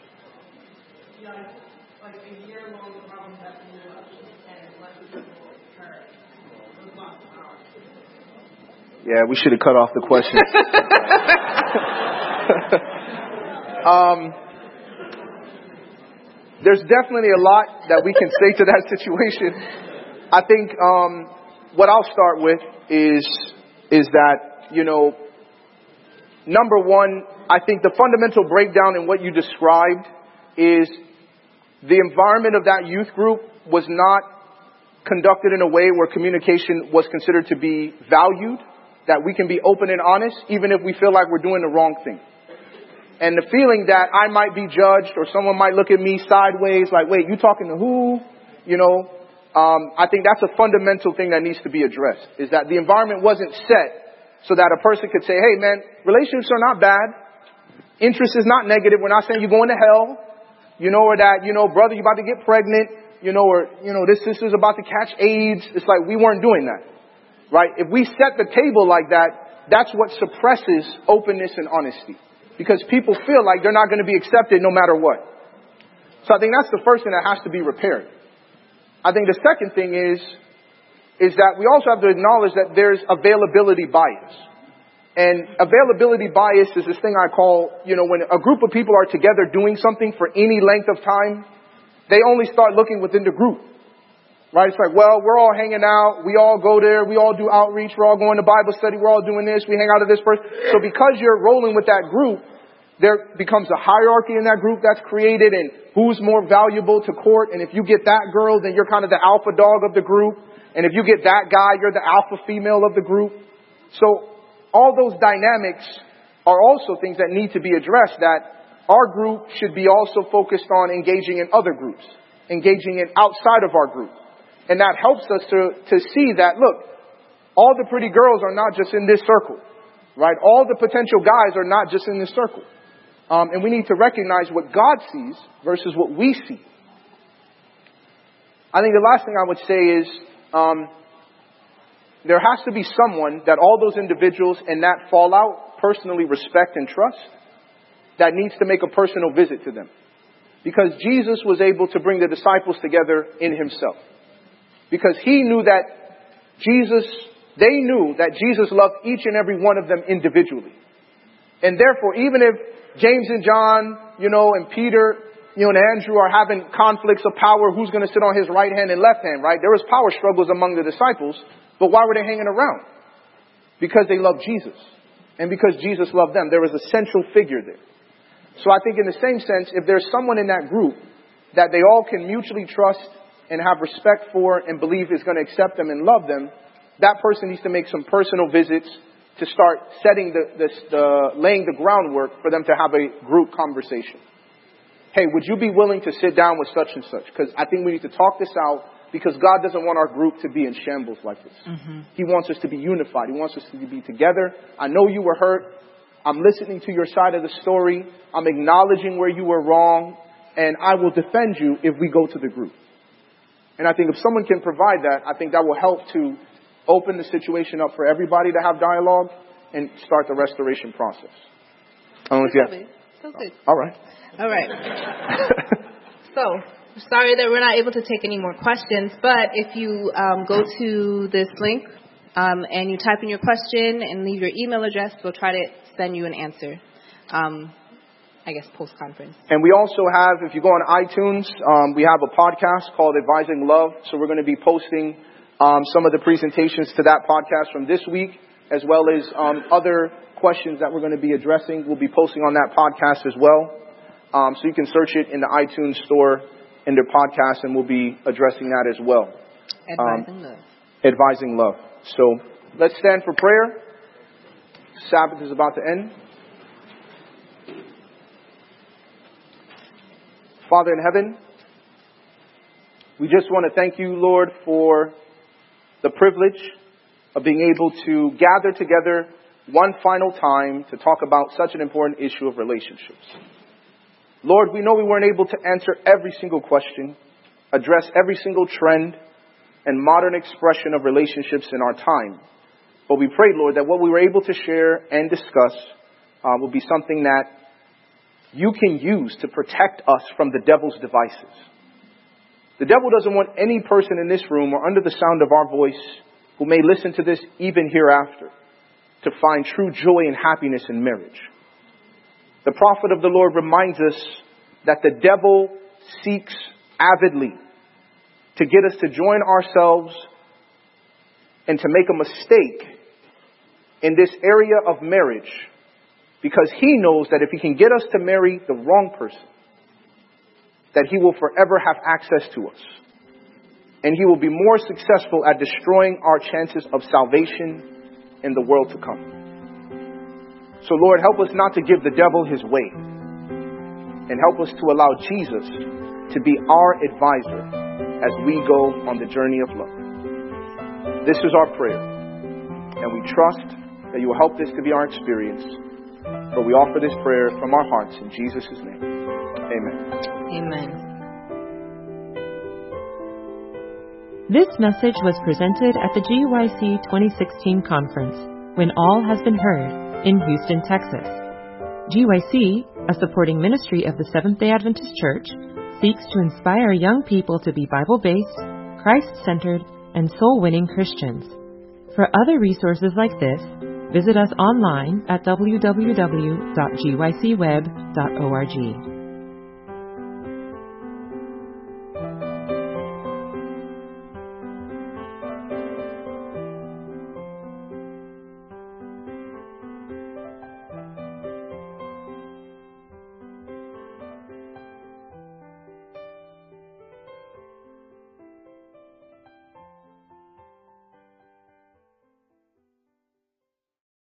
like a year-long problem that blew up and let people occur? It was lots of hours. Yeah, we should have cut off the question. There's definitely a lot that we can say to that situation. I think what I'll start with is that, you know, number one, I think the fundamental breakdown in what you described is the environment of that youth group was not conducted in a way where communication was considered to be valued, that we can be open and honest, even if we feel like we're doing the wrong thing. And the feeling that I might be judged or someone might look at me sideways, like, wait, you talking to who? You know, I think that's a fundamental thing that needs to be addressed, is that the environment wasn't set so that a person could say, hey, man, relationships are not bad. Interest is not negative. We're not saying you're going to hell, you know, or that, you know, brother, you're about to get pregnant, you know, or, you know, this sister's about to catch AIDS. It's like we weren't doing that, right? If we set the table like that, that's what suppresses openness and honesty. Because people feel like they're not going to be accepted no matter what. So I think that's the first thing that has to be repaired. I think the second thing is that we also have to acknowledge that there's availability bias. And availability bias is this thing I call, when a group of people are together doing something for any length of time, they only start looking within the group. Right? It's like, well, we're all hanging out. We all go there. We all do outreach. We're all going to Bible study. We're all doing this. We hang out with this person. So because you're rolling with that group, there becomes a hierarchy in that group that's created, and who's more valuable to court. And if you get that girl, then you're kind of the alpha dog of the group. And if you get that guy, you're the alpha female of the group. So all those dynamics are also things that need to be addressed, that our group should be also focused on engaging in other groups, engaging in outside of our group. And that helps us to see that, look, all the pretty girls are not just in this circle, right? All the potential guys are not just in this circle. And we need to recognize what God sees versus what we see. I think the last thing I would say is there has to be someone that all those individuals in that fallout personally respect and trust, that needs to make a personal visit to them. Because Jesus was able to bring the disciples together in himself. Because they knew that Jesus loved each and every one of them individually. And therefore, even if James and John, and Peter, and Andrew are having conflicts of power, who's going to sit on his right hand and left hand, right? There was power struggles among the disciples, but why were they hanging around? Because they loved Jesus. And because Jesus loved them. There was a central figure there. So I think in the same sense, if there's someone in that group that they all can mutually trust and have respect for and believe is going to accept them and love them, that person needs to make some personal visits to start setting laying the groundwork for them to have a group conversation. Hey, would you be willing to sit down with such and such? Because I think we need to talk this out, because God doesn't want our group to be in shambles like this. Mm-hmm. He wants us to be unified. He wants us to be together. I know you were hurt. I'm listening to your side of the story. I'm acknowledging where you were wrong, and I will defend you if we go to the group. And I think if someone can provide that, I think that will help to open the situation up for everybody to have dialogue and start the restoration process. I don't know if you have... So good. All right. So, sorry that we're not able to take any more questions, but if you go to this link and you type in your question and leave your email address, we'll try to send you an answer. Post-conference. And we also have, if you go on iTunes, we have a podcast called Advising Love. So we're going to be posting some of the presentations to that podcast from this week, as well as other questions that we're going to be addressing. We'll be posting on that podcast as well. So you can search it in the iTunes store in their podcast, and we'll be addressing that as well. Advising Love. Advising Love. So let's stand for prayer. Sabbath is about to end. Father in heaven, we just want to thank you, Lord, for the privilege of being able to gather together one final time to talk about such an important issue of relationships. Lord, we know we weren't able to answer every single question, address every single trend and modern expression of relationships in our time. But we pray, Lord, that what we were able to share and discuss will be something that you can use to protect us from the devil's devices. The devil doesn't want any person in this room or under the sound of our voice who may listen to this even hereafter to find true joy and happiness in marriage. The prophet of the Lord reminds us that the devil seeks avidly to get us to join ourselves and to make a mistake in this area of marriage, because he knows that if he can get us to marry the wrong person, that he will forever have access to us. And he will be more successful at destroying our chances of salvation in the world to come. So Lord, help us not to give the devil his way. And help us to allow Jesus to be our advisor as we go on the journey of love. This is our prayer. And we trust that you will help this to be our experience. But we offer this prayer from our hearts in Jesus' name. Amen. Amen. This message was presented at the GYC 2016 conference, When All Has Been Heard, in Houston, Texas. GYC, a supporting ministry of the Seventh-day Adventist Church, seeks to inspire young people to be Bible-based, Christ-centered, and soul-winning Christians. For other resources like this, visit us online at www.gycweb.org.